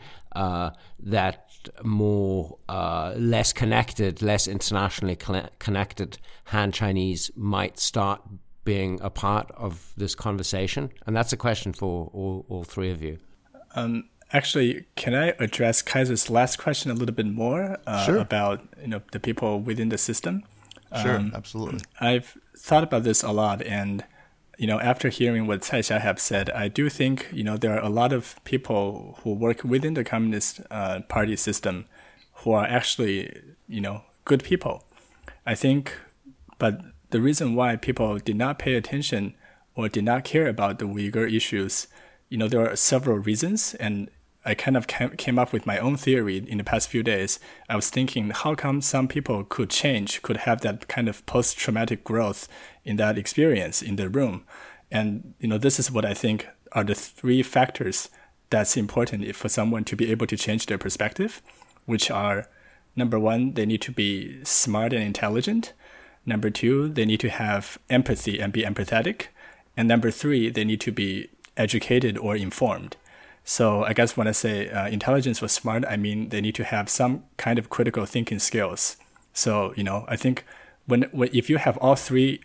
that more, less connected, less internationally connected Han Chinese might start being a part of this conversation? And that's a question for all three of you. Actually, can I address Kaiser's last question a little bit more Sure. about the people within the system? Sure, absolutely. I've thought about this a lot, and after hearing what Cai Xia have said, I do think there are a lot of people who work within the Communist Party system who are actually good people. I think, but the reason why people did not pay attention or did not care about the Uyghur issues, there are several reasons, and I kind of came up with my own theory in the past few days. I was thinking, how come some people could change, could have that kind of post-traumatic growth in that experience in the room? And, this is what I think are the three factors that's important for someone to be able to change their perspective, which are, number one, they need to be smart and intelligent. Number two, they need to have empathy and be empathetic. And number three, they need to be educated or informed. So I guess when I say intelligence or smart, I mean they need to have some kind of critical thinking skills. So, I think if you have all three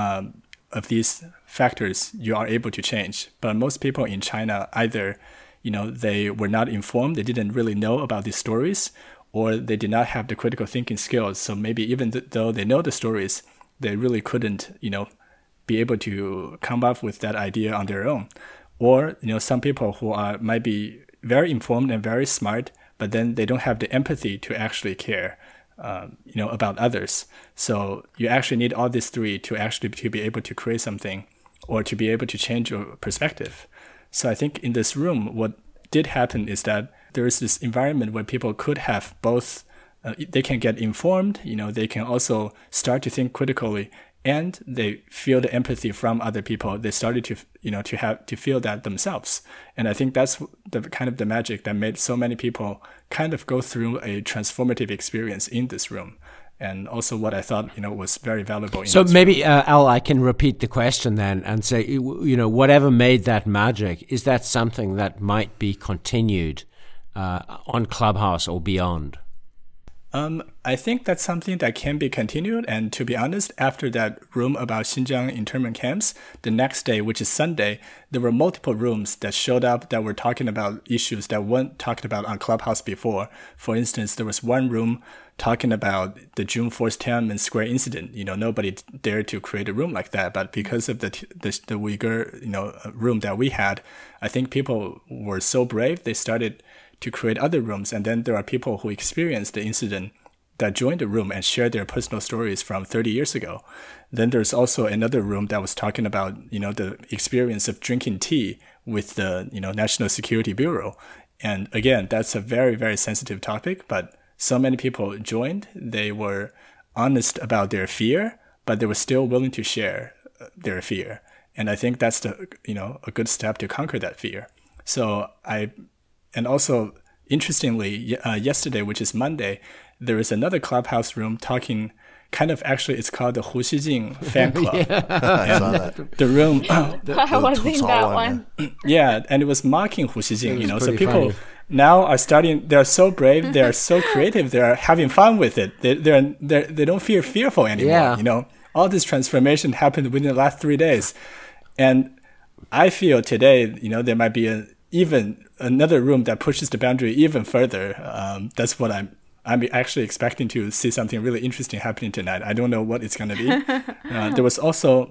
of these factors, you are able to change. But most people in China, either, they were not informed, they didn't really know about these stories, or they did not have the critical thinking skills. So maybe even though they know the stories, they really couldn't, be able to come up with that idea on their own. Or, some people who might be very informed and very smart, but then they don't have the empathy to actually care, about others. So you actually need all these three to be able to create something or to be able to change your perspective. So I think in this room, what did happen is that there is this environment where people could have both, they can get informed, they can also start to think critically, and they feel the empathy from other people. They started to, to feel that themselves. And I think that's the kind of the magic that made so many people kind of go through a transformative experience in this room. And also what I thought, was very valuable. So maybe, Al, I can repeat the question then and say, whatever made that magic, is that something that might be continued on Clubhouse or beyond? I think that's something that can be continued. And to be honest, after that room about Xinjiang internment camps, the next day, which is Sunday, there were multiple rooms that showed up that were talking about issues that weren't talked about on Clubhouse before. For instance, there was one room talking about the June 4th Tiananmen Square incident. Nobody dared to create a room like that. But because of the Uyghur, room that we had, I think people were so brave, they started to create other rooms. And then there are people who experienced the incident that joined the room and shared their personal stories from 30 years ago. Then there's also another room that was talking about, the experience of drinking tea with the, National Security Bureau. And again, that's a very, very sensitive topic, but so many people joined. They were honest about their fear, but they were still willing to share their fear. And I think that's a good step to conquer that fear. And also, interestingly, yesterday, which is Monday, there is another Clubhouse room talking, kind of actually, it's called the Hu Xijing fan club. I saw that. The room. I was in that one. Yeah, and it was mocking Hu Xijing, so people funny. now are starting, they're so brave, they're so creative, they're having fun with it. They don't feel fearful anymore, Yeah. all this transformation happened within the last 3 days. And I feel today, there might be even another room that pushes the boundary even further. That's what I'm actually expecting to see something really interesting happening tonight. I don't know what it's going to be. There was also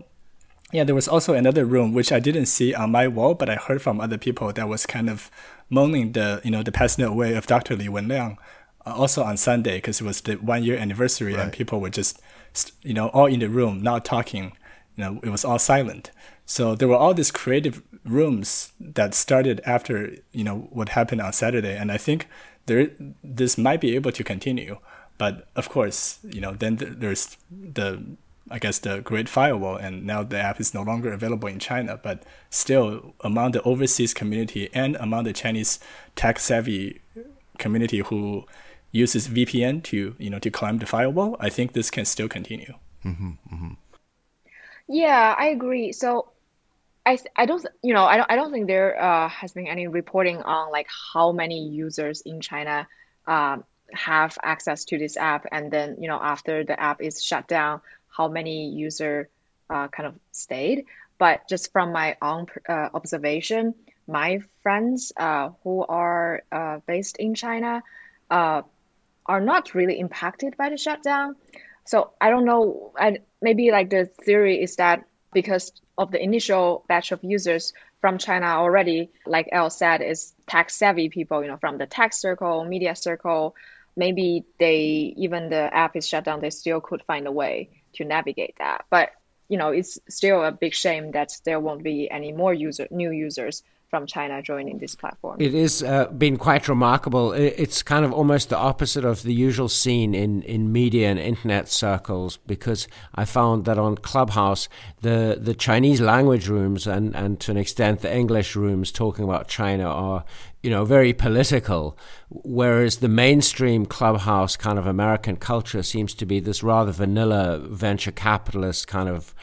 another room which I didn't see on my wall, but I heard from other people that was kind of mourning the passing away of Dr. Li Wenliang, also on Sunday, because it was the 1-year anniversary, right. And people were just all in the room, not talking. It was all silent. So there were all these creative rooms that started after what happened on Saturday, and I think this might be able to continue. But of course, then there's the Great Firewall, and now the app is no longer available in China. But still, among the overseas community and among the Chinese tech-savvy community who uses VPN to climb the firewall, I think this can still continue. Mm-hmm, mm-hmm. Yeah, I agree. So I don't think there has been any reporting on like how many users in China have access to this app, and then after the app is shut down, how many user kind of stayed. But just from my own observation, my friends who are based in China are not really impacted by the shutdown. So I don't know. Maybe like the theory is that because of the initial batch of users from China already, like Elle said, is tech savvy people, from the tech circle, media circle, maybe even the app is shut down, they still could find a way to navigate that. But, it's still a big shame that there won't be any more new users from China joining this platform. It has been quite remarkable. It's kind of almost the opposite of the usual scene in media and internet circles, because I found that on Clubhouse, the Chinese language rooms and to an extent the English rooms talking about China are, very political, whereas the mainstream Clubhouse kind of American culture seems to be this rather vanilla venture capitalist kind of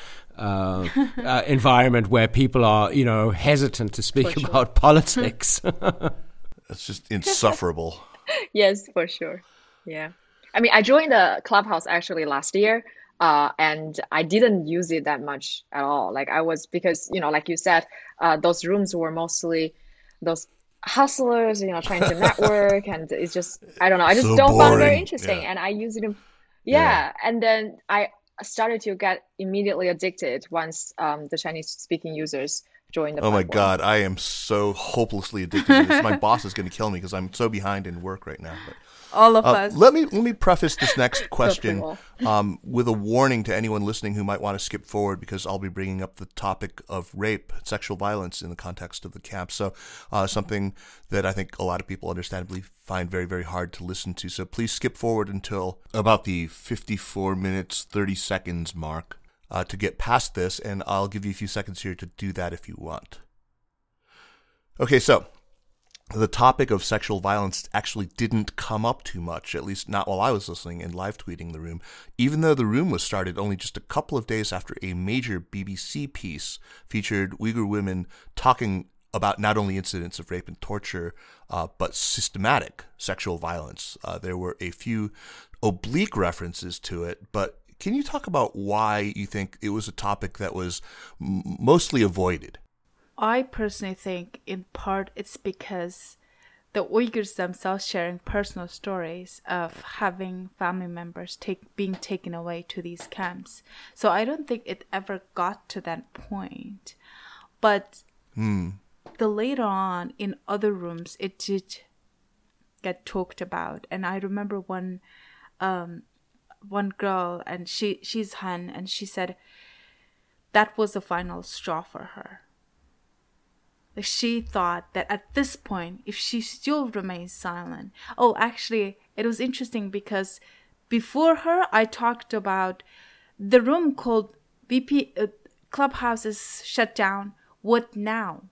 environment where people are, hesitant to speak about politics. It's just insufferable. Yes, for sure. Yeah. I mean, I joined the Clubhouse actually last year, and I didn't use it that much at all. Because, like you said, those rooms were mostly those hustlers, trying to network, and it's just, I don't know, I just so don't find it very boring. interesting. Yeah. And I use it. Yeah. And then I started to get immediately addicted once the Chinese speaking users joined the platform. My God, I am so hopelessly addicted to this. My boss is going to kill me because I'm so behind in work right now. But, all of us. Let me preface this next question with a warning to anyone listening who might want to skip forward, because I'll be bringing up the topic of rape, sexual violence in the context of the camp. So something that I think a lot of people understandably find very, very hard to listen to. So please skip forward until about the 54 minutes, 30 seconds mark to get past this, and I'll give you a few seconds here to do that if you want. Okay, so the topic of sexual violence actually didn't come up too much, at least not while I was listening and live tweeting the room, even though the room was started only just a couple of days after a major BBC piece featured Uyghur women talking about not only incidents of rape and torture, but systematic sexual violence. There were a few oblique references to it, but can you talk about why you think it was a topic that was mostly avoided? I personally think in part it's because the Uyghurs themselves sharing personal stories of having family members being taken away to these camps. So I don't think it ever got to that point. But the later on in other rooms, it did get talked about. And I remember one girl, and she's Han, and she said that was the final straw for her. She thought that at this point, if she still remains silent... Oh, actually, it was interesting because before her, I talked about the room called Clubhouse is shut down. What now?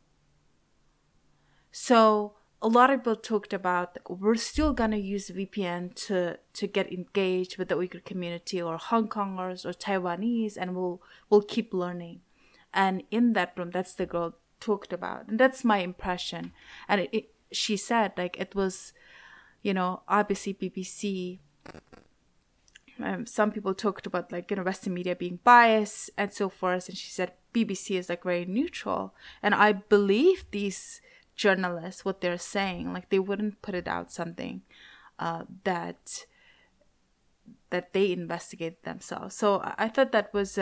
So a lot of people talked about we're still going to use VPN to get engaged with the Uyghur community or Hong Kongers or Taiwanese, and we'll keep learning. And in that room, that's the girl talked about, and that's my impression. And she said it was, obviously BBC some people talked about like, Western media being biased and so forth. And she said BBC is like very neutral. And I believe these journalists, what they're saying, like they wouldn't put it out something that they investigated themselves. So I thought that was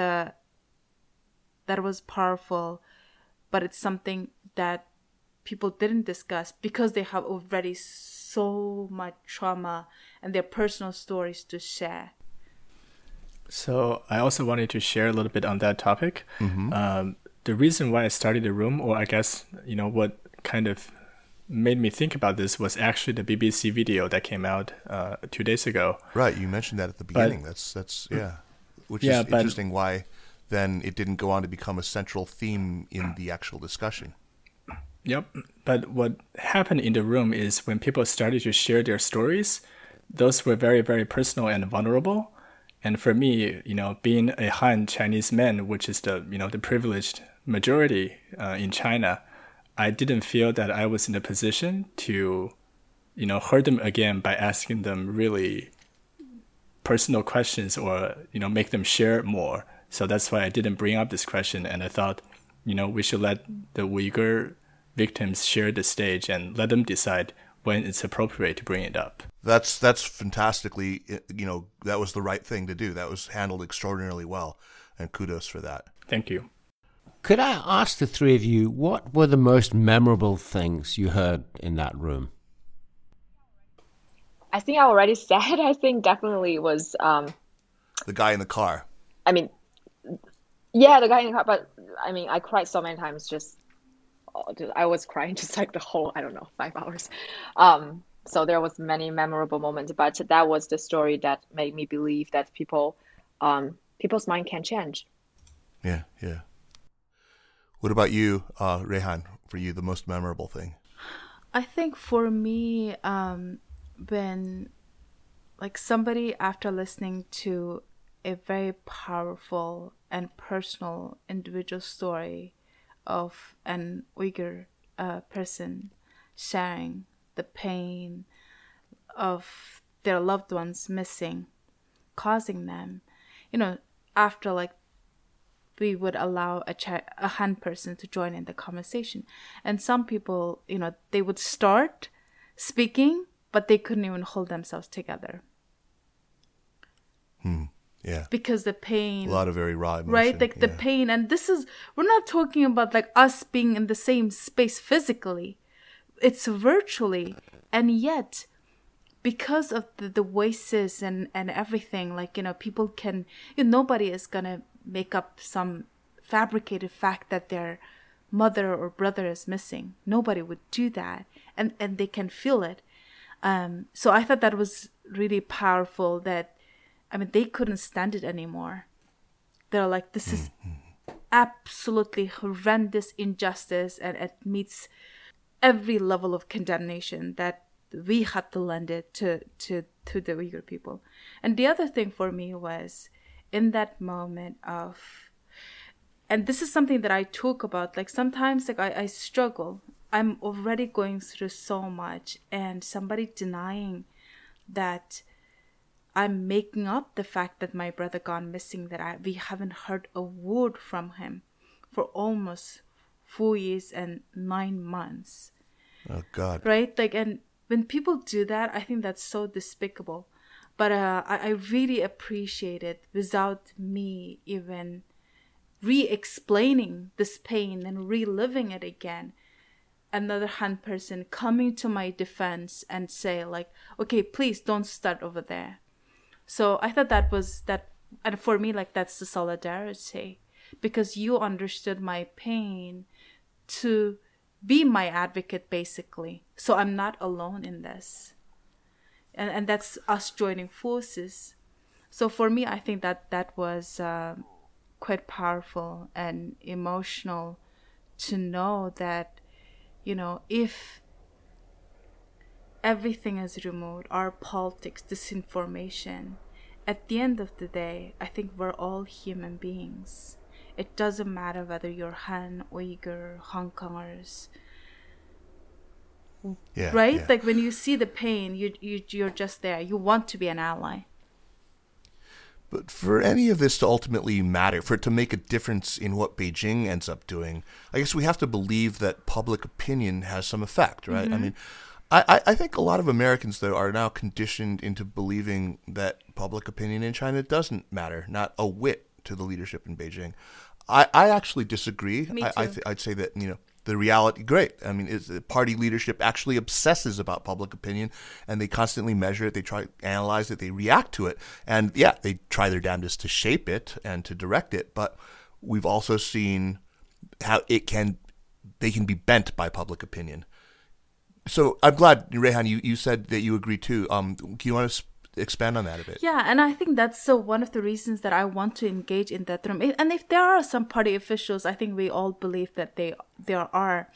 powerful, but it's something that people didn't discuss because they have already so much trauma and their personal stories to share. So I also wanted to share a little bit on that topic. Mm-hmm. The reason why I started the room, or I guess, what kind of made me think about this was actually the BBC video that came out 2 days ago. Right, you mentioned that at the beginning. That's which is interesting why then it didn't go on to become a central theme in the actual discussion. Yep. But what happened in the room is when people started to share their stories, those were very, very personal and vulnerable. And for me, being a Han Chinese man, which is the privileged majority in China, I didn't feel that I was in a position to, hurt them again by asking them really personal questions or, make them share more. So that's why I didn't bring up this question. And I thought, we should let the Uyghur victims share the stage and let them decide when it's appropriate to bring it up. That's fantastically, that was the right thing to do. That was handled extraordinarily well, and kudos for that. Thank you. Could I ask the three of you, what were the most memorable things you heard in that room? I think I already said. I think definitely was the guy in the car. I mean, yeah, the guy in the car. But I mean, I cried so many times. I was crying just like the whole 5 hours. So there was many memorable moments. But that was the story that made me believe that people's mind can change. Yeah. What about you, Rehan? For you, the most memorable thing? I think for me, when like somebody after listening to a very powerful and personal individual story of an Uyghur person sharing the pain of their loved ones missing, causing them, after like we would allow a Han person to join in the conversation. And some people, they would start speaking, but they couldn't even hold themselves together. Yeah. Because the pain. A lot of very raw emotion. Right? Like the pain. And we're not talking about like us being in the same space physically. It's virtually. And yet, because of the voices and everything, like, people can, nobody is going to make up some fabricated fact that their mother or brother is missing. Nobody would do that. And they can feel it. So I thought that was really powerful that, they couldn't stand it anymore. They're like, this is absolutely horrendous injustice and it meets every level of condemnation that we had to lend it to the Uyghur people. And the other thing for me was in that moment of, and this is something that I talk about, like sometimes like I struggle. I'm already going through so much and somebody denying that I'm making up the fact that my brother gone missing, that we haven't heard a word from him for almost 4 years and 9 months. Oh, God. Right? Like, and when people do that, I think that's so despicable. But I really appreciate it without me even re-explaining this pain and reliving it again. Another Han person coming to my defense and say like, okay, please don't start over there. So I thought that was that, and for me, like that's the solidarity, because you understood my pain to be my advocate, basically. So I'm not alone in this. And that's us joining forces. So for me, I think that was quite powerful and emotional to know that, if everything is removed, our politics, disinformation, at the end of the day, I think we're all human beings. It doesn't matter whether you're Han, Uyghur, Hong Kongers. Yeah, right? Yeah. Like when you see the pain, you're just there. You want to be an ally. But for any of this to ultimately matter, for it to make a difference in what Beijing ends up doing, I guess we have to believe that public opinion has some effect, right? I mean, I think a lot of Americans, though, are now conditioned into believing that public opinion in China doesn't matter, not a whit, to the leadership in Beijing. I actually disagree. Me too. I'd say that, the reality, great. I mean, is the party leadership actually obsesses about public opinion, and they constantly measure it, they try to analyze it, they react to it, and yeah, they try their damnedest to shape it and to direct it. But we've also seen how they can be bent by public opinion. So I'm glad, Rehan, you said that you agree too. Do you want to expand on that a bit? Yeah, and I think that's one of the reasons that I want to engage in that room. And if there are some party officials, I think we all believe that there are.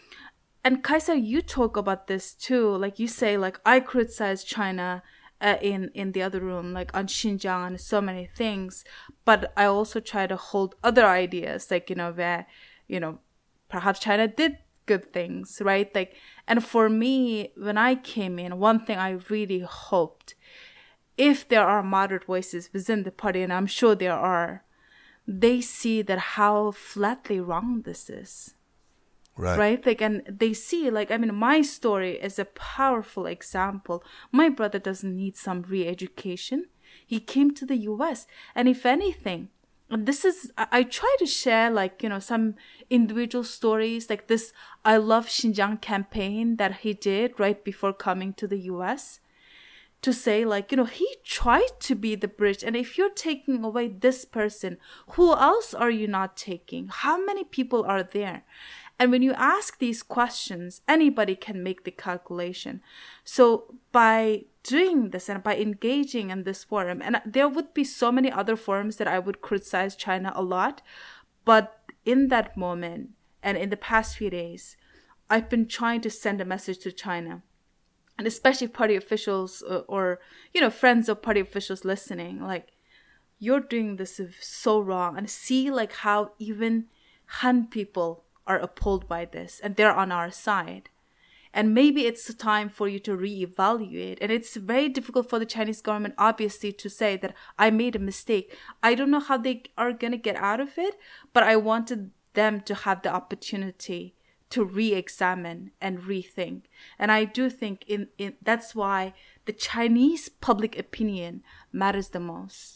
And Kaiser, you talk about this too. Like you say, like I criticize China in the other room, like on Xinjiang and so many things. But I also try to hold other ideas, like, where, perhaps China did good things, right? Like, and for me, when I came in, one thing I really hoped, if there are moderate voices within the party, and I'm sure there are, they see that how flatly wrong this is. Right? Like, and they see, like, I mean, my story is a powerful example. My brother doesn't need some re-education. He came to the US. And if anything, and this is, I try to share, like, some individual stories, like this I Love Xinjiang campaign that he did right before coming to the US. To say, like, he tried to be the bridge. And if you're taking away this person, who else are you not taking? How many people are there? And when you ask these questions, anybody can make the calculation. So by doing this and by engaging in this forum, and there would be so many other forums that I would criticize China a lot, but in that moment and in the past few days, I've been trying to send a message to China. And especially party officials or friends of party officials listening, like, you're doing this so wrong. And see, like, how even Han people are appalled by this and they're on our side. And maybe it's a time for you to reevaluate. And it's very difficult for the Chinese government, obviously, to say that I made a mistake. I don't know how they are going to get out of it, but I wanted them to have the opportunity to re-examine and rethink. And I do think that's why the Chinese public opinion matters the most.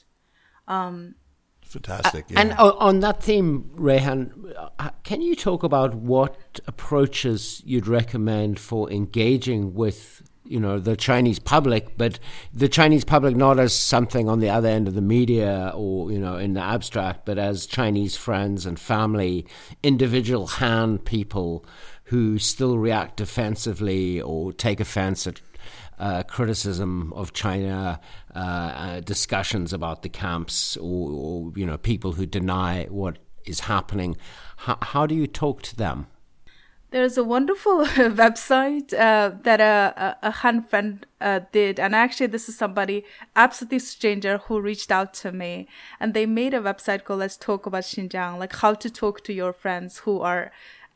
Fantastic. Yeah. And on that theme, Rehan, can you talk about what approaches you'd recommend for engaging with the Chinese public, but the Chinese public not as something on the other end of the media or, in the abstract, but as Chinese friends and family, individual Han people who still react defensively or take offense at criticism of China, discussions about the camps or people who deny what is happening. How do you talk to them? There's a wonderful website that a Han friend did. And actually, this is somebody, absolutely stranger, who reached out to me. And they made a website called Let's Talk About Xinjiang, like how to talk to your friends who are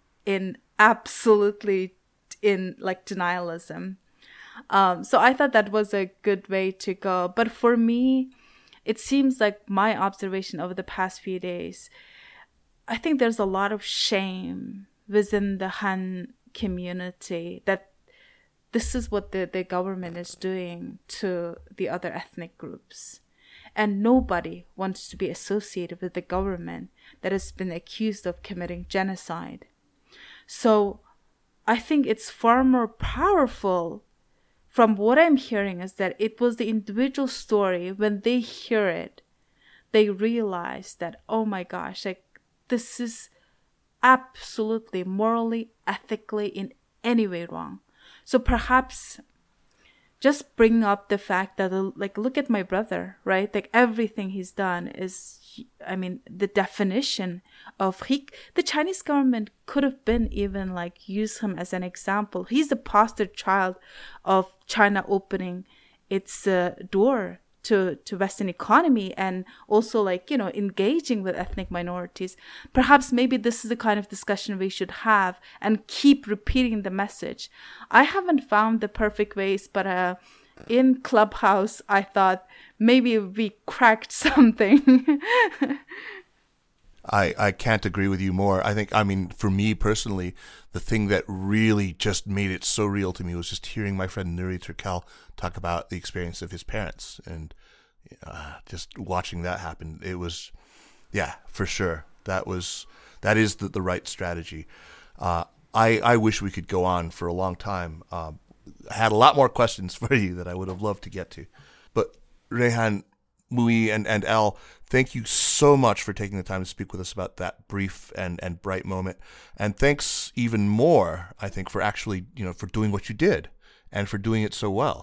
absolutely in like denialism. So I thought that was a good way to go. But for me, it seems like my observation over the past few days, I think there's a lot of shame within the Han community that this is what the government is doing to the other ethnic groups. And nobody wants to be associated with the government that has been accused of committing genocide. So I think it's far more powerful. From what I'm hearing is that it was the individual story. When they hear it, they realize that, oh my gosh, like this is absolutely morally, ethically, in any way wrong. So perhaps just bring up the fact that, like, look at my brother, right? Like everything he's done is, I mean, the definition of the Chinese government could have been even like use him as an example. He's the poster child of China opening its door to Western economy and also like, engaging with ethnic minorities. Perhaps maybe this is the kind of discussion we should have and keep repeating the message. I haven't found the perfect ways, but in Clubhouse, I thought maybe we cracked something. I can't agree with you more. I mean, for me personally, the thing that really just made it so real to me was just hearing my friend Nuri Turkel talk about the experience of his parents, and just watching that happen. It was, yeah, for sure. That is the right strategy. I wish we could go on for a long time. I had a lot more questions for you that I would have loved to get to. But Rehan, Mui, and Al, thank you so much for taking the time to speak with us about that brief and bright moment. And thanks even more, I think, for actually, for doing what you did and for doing it so well.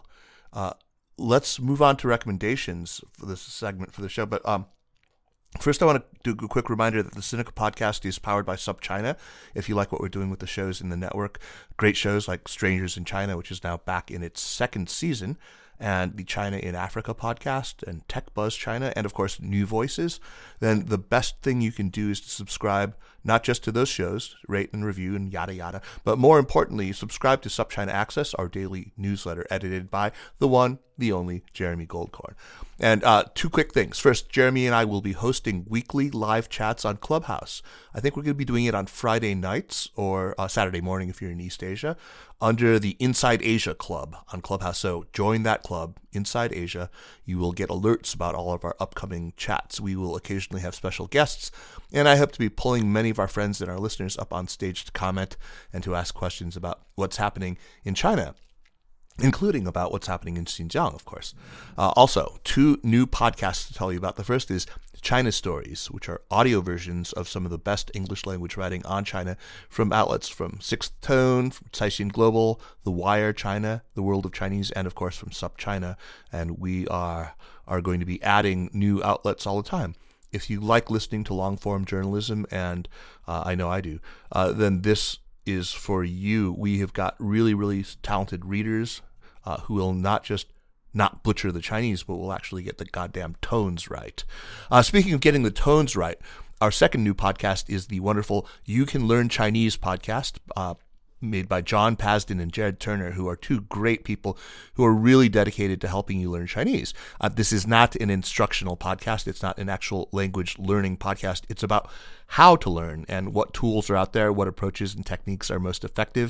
Let's move on to recommendations for this segment for the show. But first, I want to do a quick reminder that the Sinica podcast is powered by SupChina. If you like what we're doing with the shows in the network, great shows like Strangers in China, which is now back in its second season, and the China in Africa podcast, and Tech Buzz China, and of course New Voices, then the best thing you can do is to subscribe not just to those shows, rate and review and yada yada, but more importantly, subscribe to SupChina Access, our daily newsletter edited by the one, the only Jeremy Goldkorn. And two quick things. First, Jeremy and I will be hosting weekly live chats on Clubhouse. I think we're going to be doing it on Friday nights or Saturday morning if you're in East Asia, under the Inside Asia Club on Clubhouse. So join that club, Inside Asia. You will get alerts about all of our upcoming chats. We will occasionally have special guests, and I hope to be pulling many of our friends and our listeners up on stage to comment and to ask questions about what's happening in China, including about what's happening in Xinjiang, of course. Also, two new podcasts to tell you about. The first is China Stories, which are audio versions of some of the best English language writing on China from outlets from Sixth Tone, from Caixin Global, The Wire China, The World of Chinese, and of course from SupChina. And we are going to be adding new outlets all the time. If you like listening to long-form journalism, and I know I do, then this is for you. We have got really, really talented readers who will not just not butcher the Chinese, but will actually get the goddamn tones right. Speaking of getting the tones right, our second new podcast is the wonderful You Can Learn Chinese podcast, made by John Pasden and Jared Turner, who are two great people who are really dedicated to helping you learn Chinese. This is not an instructional podcast. It's not an actual language learning podcast. It's about how to learn and what tools are out there, what approaches and techniques are most effective.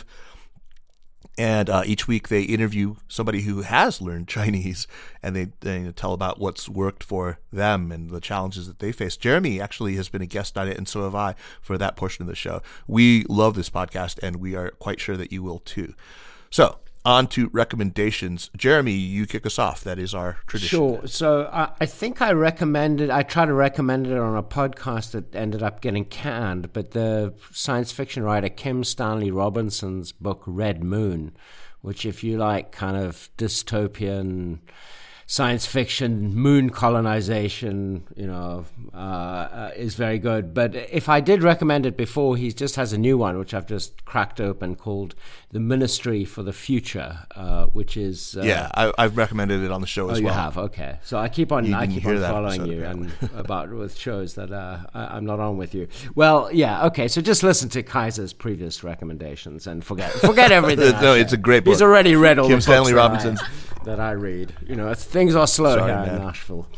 And each week they interview somebody who has learned Chinese, and they tell about what's worked for them and the challenges that they face. Jeremy actually has been a guest on it, and so have I for that portion of the show. We love this podcast, and we are quite sure that you will too. So, on to recommendations. Jeremy, you kick us off. That is our tradition. Sure. So I think I tried to recommend it on a podcast that ended up getting canned, but the science fiction writer Kim Stanley Robinson's book Red Moon, which if you like kind of dystopian science fiction, moon colonization, is very good. But if I did recommend it before, he just has a new one, which I've just cracked open, called The Ministry for the Future, which is... I've recommended it on the show as well. Oh, you have? Okay. So I keep on following you apparently. and about with shows that I'm not on with you. Well, yeah, okay. So just listen to Kaiser's previous recommendations and forget everything. No, it's a great book. He's already read all Kim the Stanley books Robinson's that I read. Things are slow here in Nashville.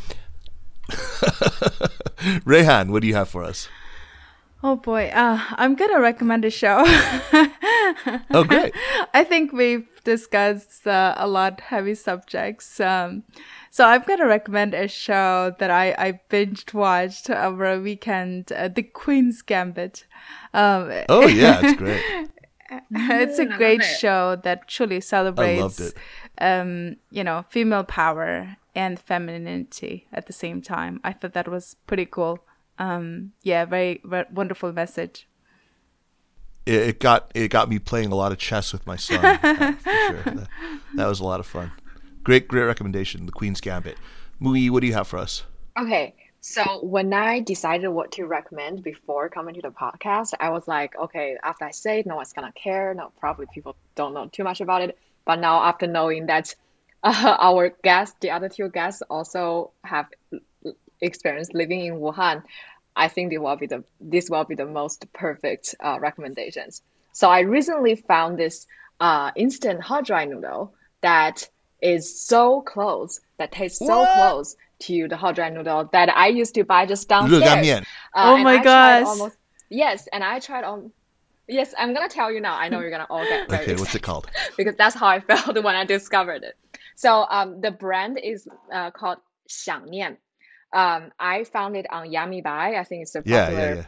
Rehan, what do you have for us? Oh boy, I'm gonna recommend a show. Oh, great. I think we've discussed a lot heavy subjects. So I'm gonna recommend a show that I binged watched over a weekend, The Queen's Gambit. Oh yeah, it's great. It's a great show that truly celebrates, I loved it. female power and femininity at the same time. I thought that was pretty cool. Very, very wonderful message. It got me playing a lot of chess with my son, for sure. That was a lot of fun. Great recommendation, The Queen's Gambit. Mui, what do you have for us? Okay, so when I decided what to recommend before coming to the podcast, I was like, okay, after I say it, no one's gonna care. No, probably people don't know too much about it. But now after knowing that our guests, the other two guests, also have experience living in Wuhan, I think this will be the most perfect recommendations. So I recently found this instant hot dry noodle that is so close, that tastes so close to the hot dry noodle that I used to buy just downstairs. Oh my gosh. Yes, and I tried on. Yes, I'm gonna tell you now. I know you're gonna all get very Okay, what's it called? because that's how I felt when I discovered it. So the brand is called 想念. I found it on Yummy Buy. I think it's a popular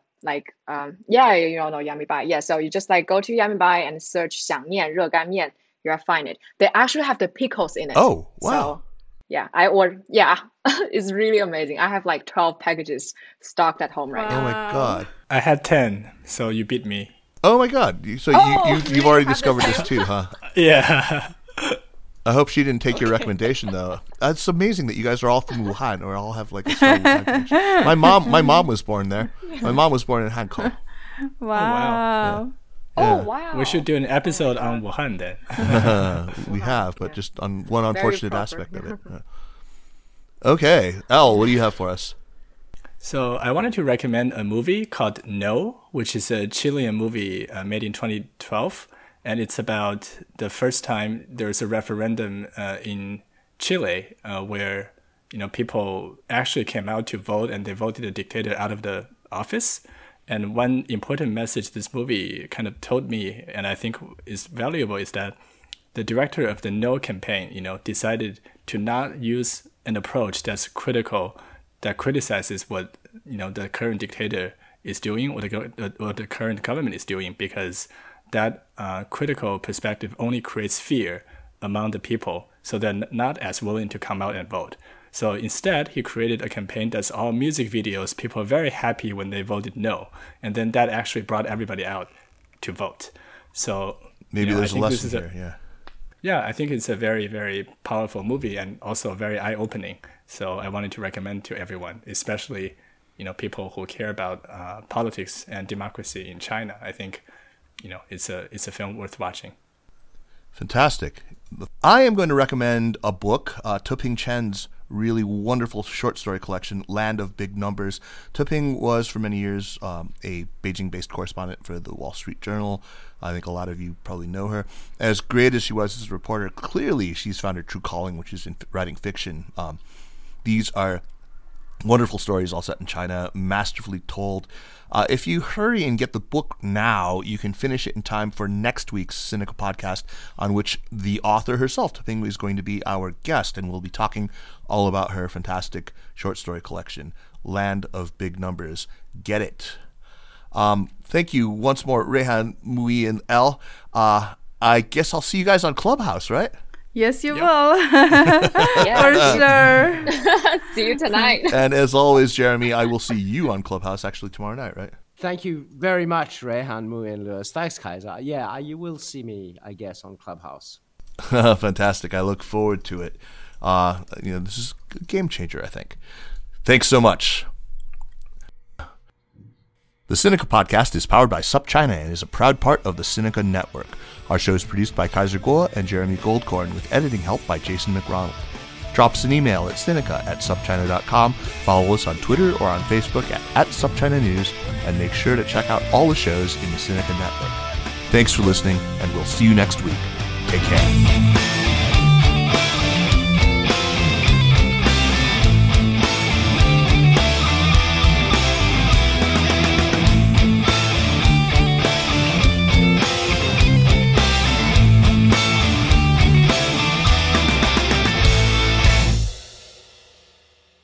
you all know Yummy Buy. Yeah, so you just like go to Yummy Buy and search 想念热干面. You'll find it. They actually have the pickles in it. Oh, wow. So, yeah, I ordered. Yeah, it's really amazing. I have like 12 packages stocked at home right now. Oh my God. I had 10, so you beat me. Oh my God. So you've already discovered this too, huh? Yeah. I hope she didn't take your recommendation though. It's amazing that you guys are all from Wuhan or all have like a strong Wuhan connection. My mom was born there. My mom was born in Hankou. Wow. Oh, wow. We should do an episode on Wuhan then. We have, but just on one unfortunate proper. aspect of it. Okay. Elle, what do you have for us? So I wanted to recommend a movie called No, which is a Chilean movie made in 2012. And it's about the first time there's a referendum in Chile where people actually came out to vote and they voted the dictator out of the office. And one important message this movie kind of told me, and I think is valuable, is that the director of the No campaign, decided to not use an approach that's critical, that criticizes what the current dictator is doing or the current government is doing, because that critical perspective only creates fear among the people, so they're not as willing to come out and vote. So instead, he created a campaign that's all music videos. People are very happy when they voted no. And then that actually brought everybody out to vote. So maybe there's a lesson here, yeah. Yeah, I think it's a very, very powerful movie and also very eye-opening. So I wanted to recommend to everyone, especially people who care about politics and democracy in China. I think it's a film worth watching. Fantastic. I am going to recommend a book, Tuping Chen's really wonderful short story collection, Land of Big Numbers. Tuping was for many years a Beijing-based correspondent for the Wall Street Journal. I think a lot of you probably know her. As great as she was as a reporter, clearly she's found her true calling, which is in writing fiction. These are wonderful stories all set in China, masterfully told. If you hurry and get the book now, you can finish it in time for next week's Sinica podcast, on which the author herself, Tuping, is going to be our guest, and we'll be talking all about her fantastic short story collection, Land of Big Numbers. Get it. Thank you once more, Rehan, Mui, and Elle. I guess I'll see you guys on Clubhouse, right? Yes, you will. Yeah. For sure. See you tonight. And as always, Jeremy, I will see you on Clubhouse actually tomorrow night, right? Thank you very much, Rehan, Mui, and Lewis. Thanks, Kaiser. Yeah, you will see me, I guess, on Clubhouse. Fantastic. I look forward to it. This is a game changer, I think. Thanks so much. The Sinica Podcast is powered by SupChina and is a proud part of the Sinica Network. Our show is produced by Kaiser Kuo and Jeremy Goldkorn with editing help by Jason McRonald. Drop us an email at sinica@supchina.com, follow us on Twitter or on Facebook at SupChina News, and make sure to check out all the shows in the Sinica Network. Thanks for listening, and we'll see you next week. Take care.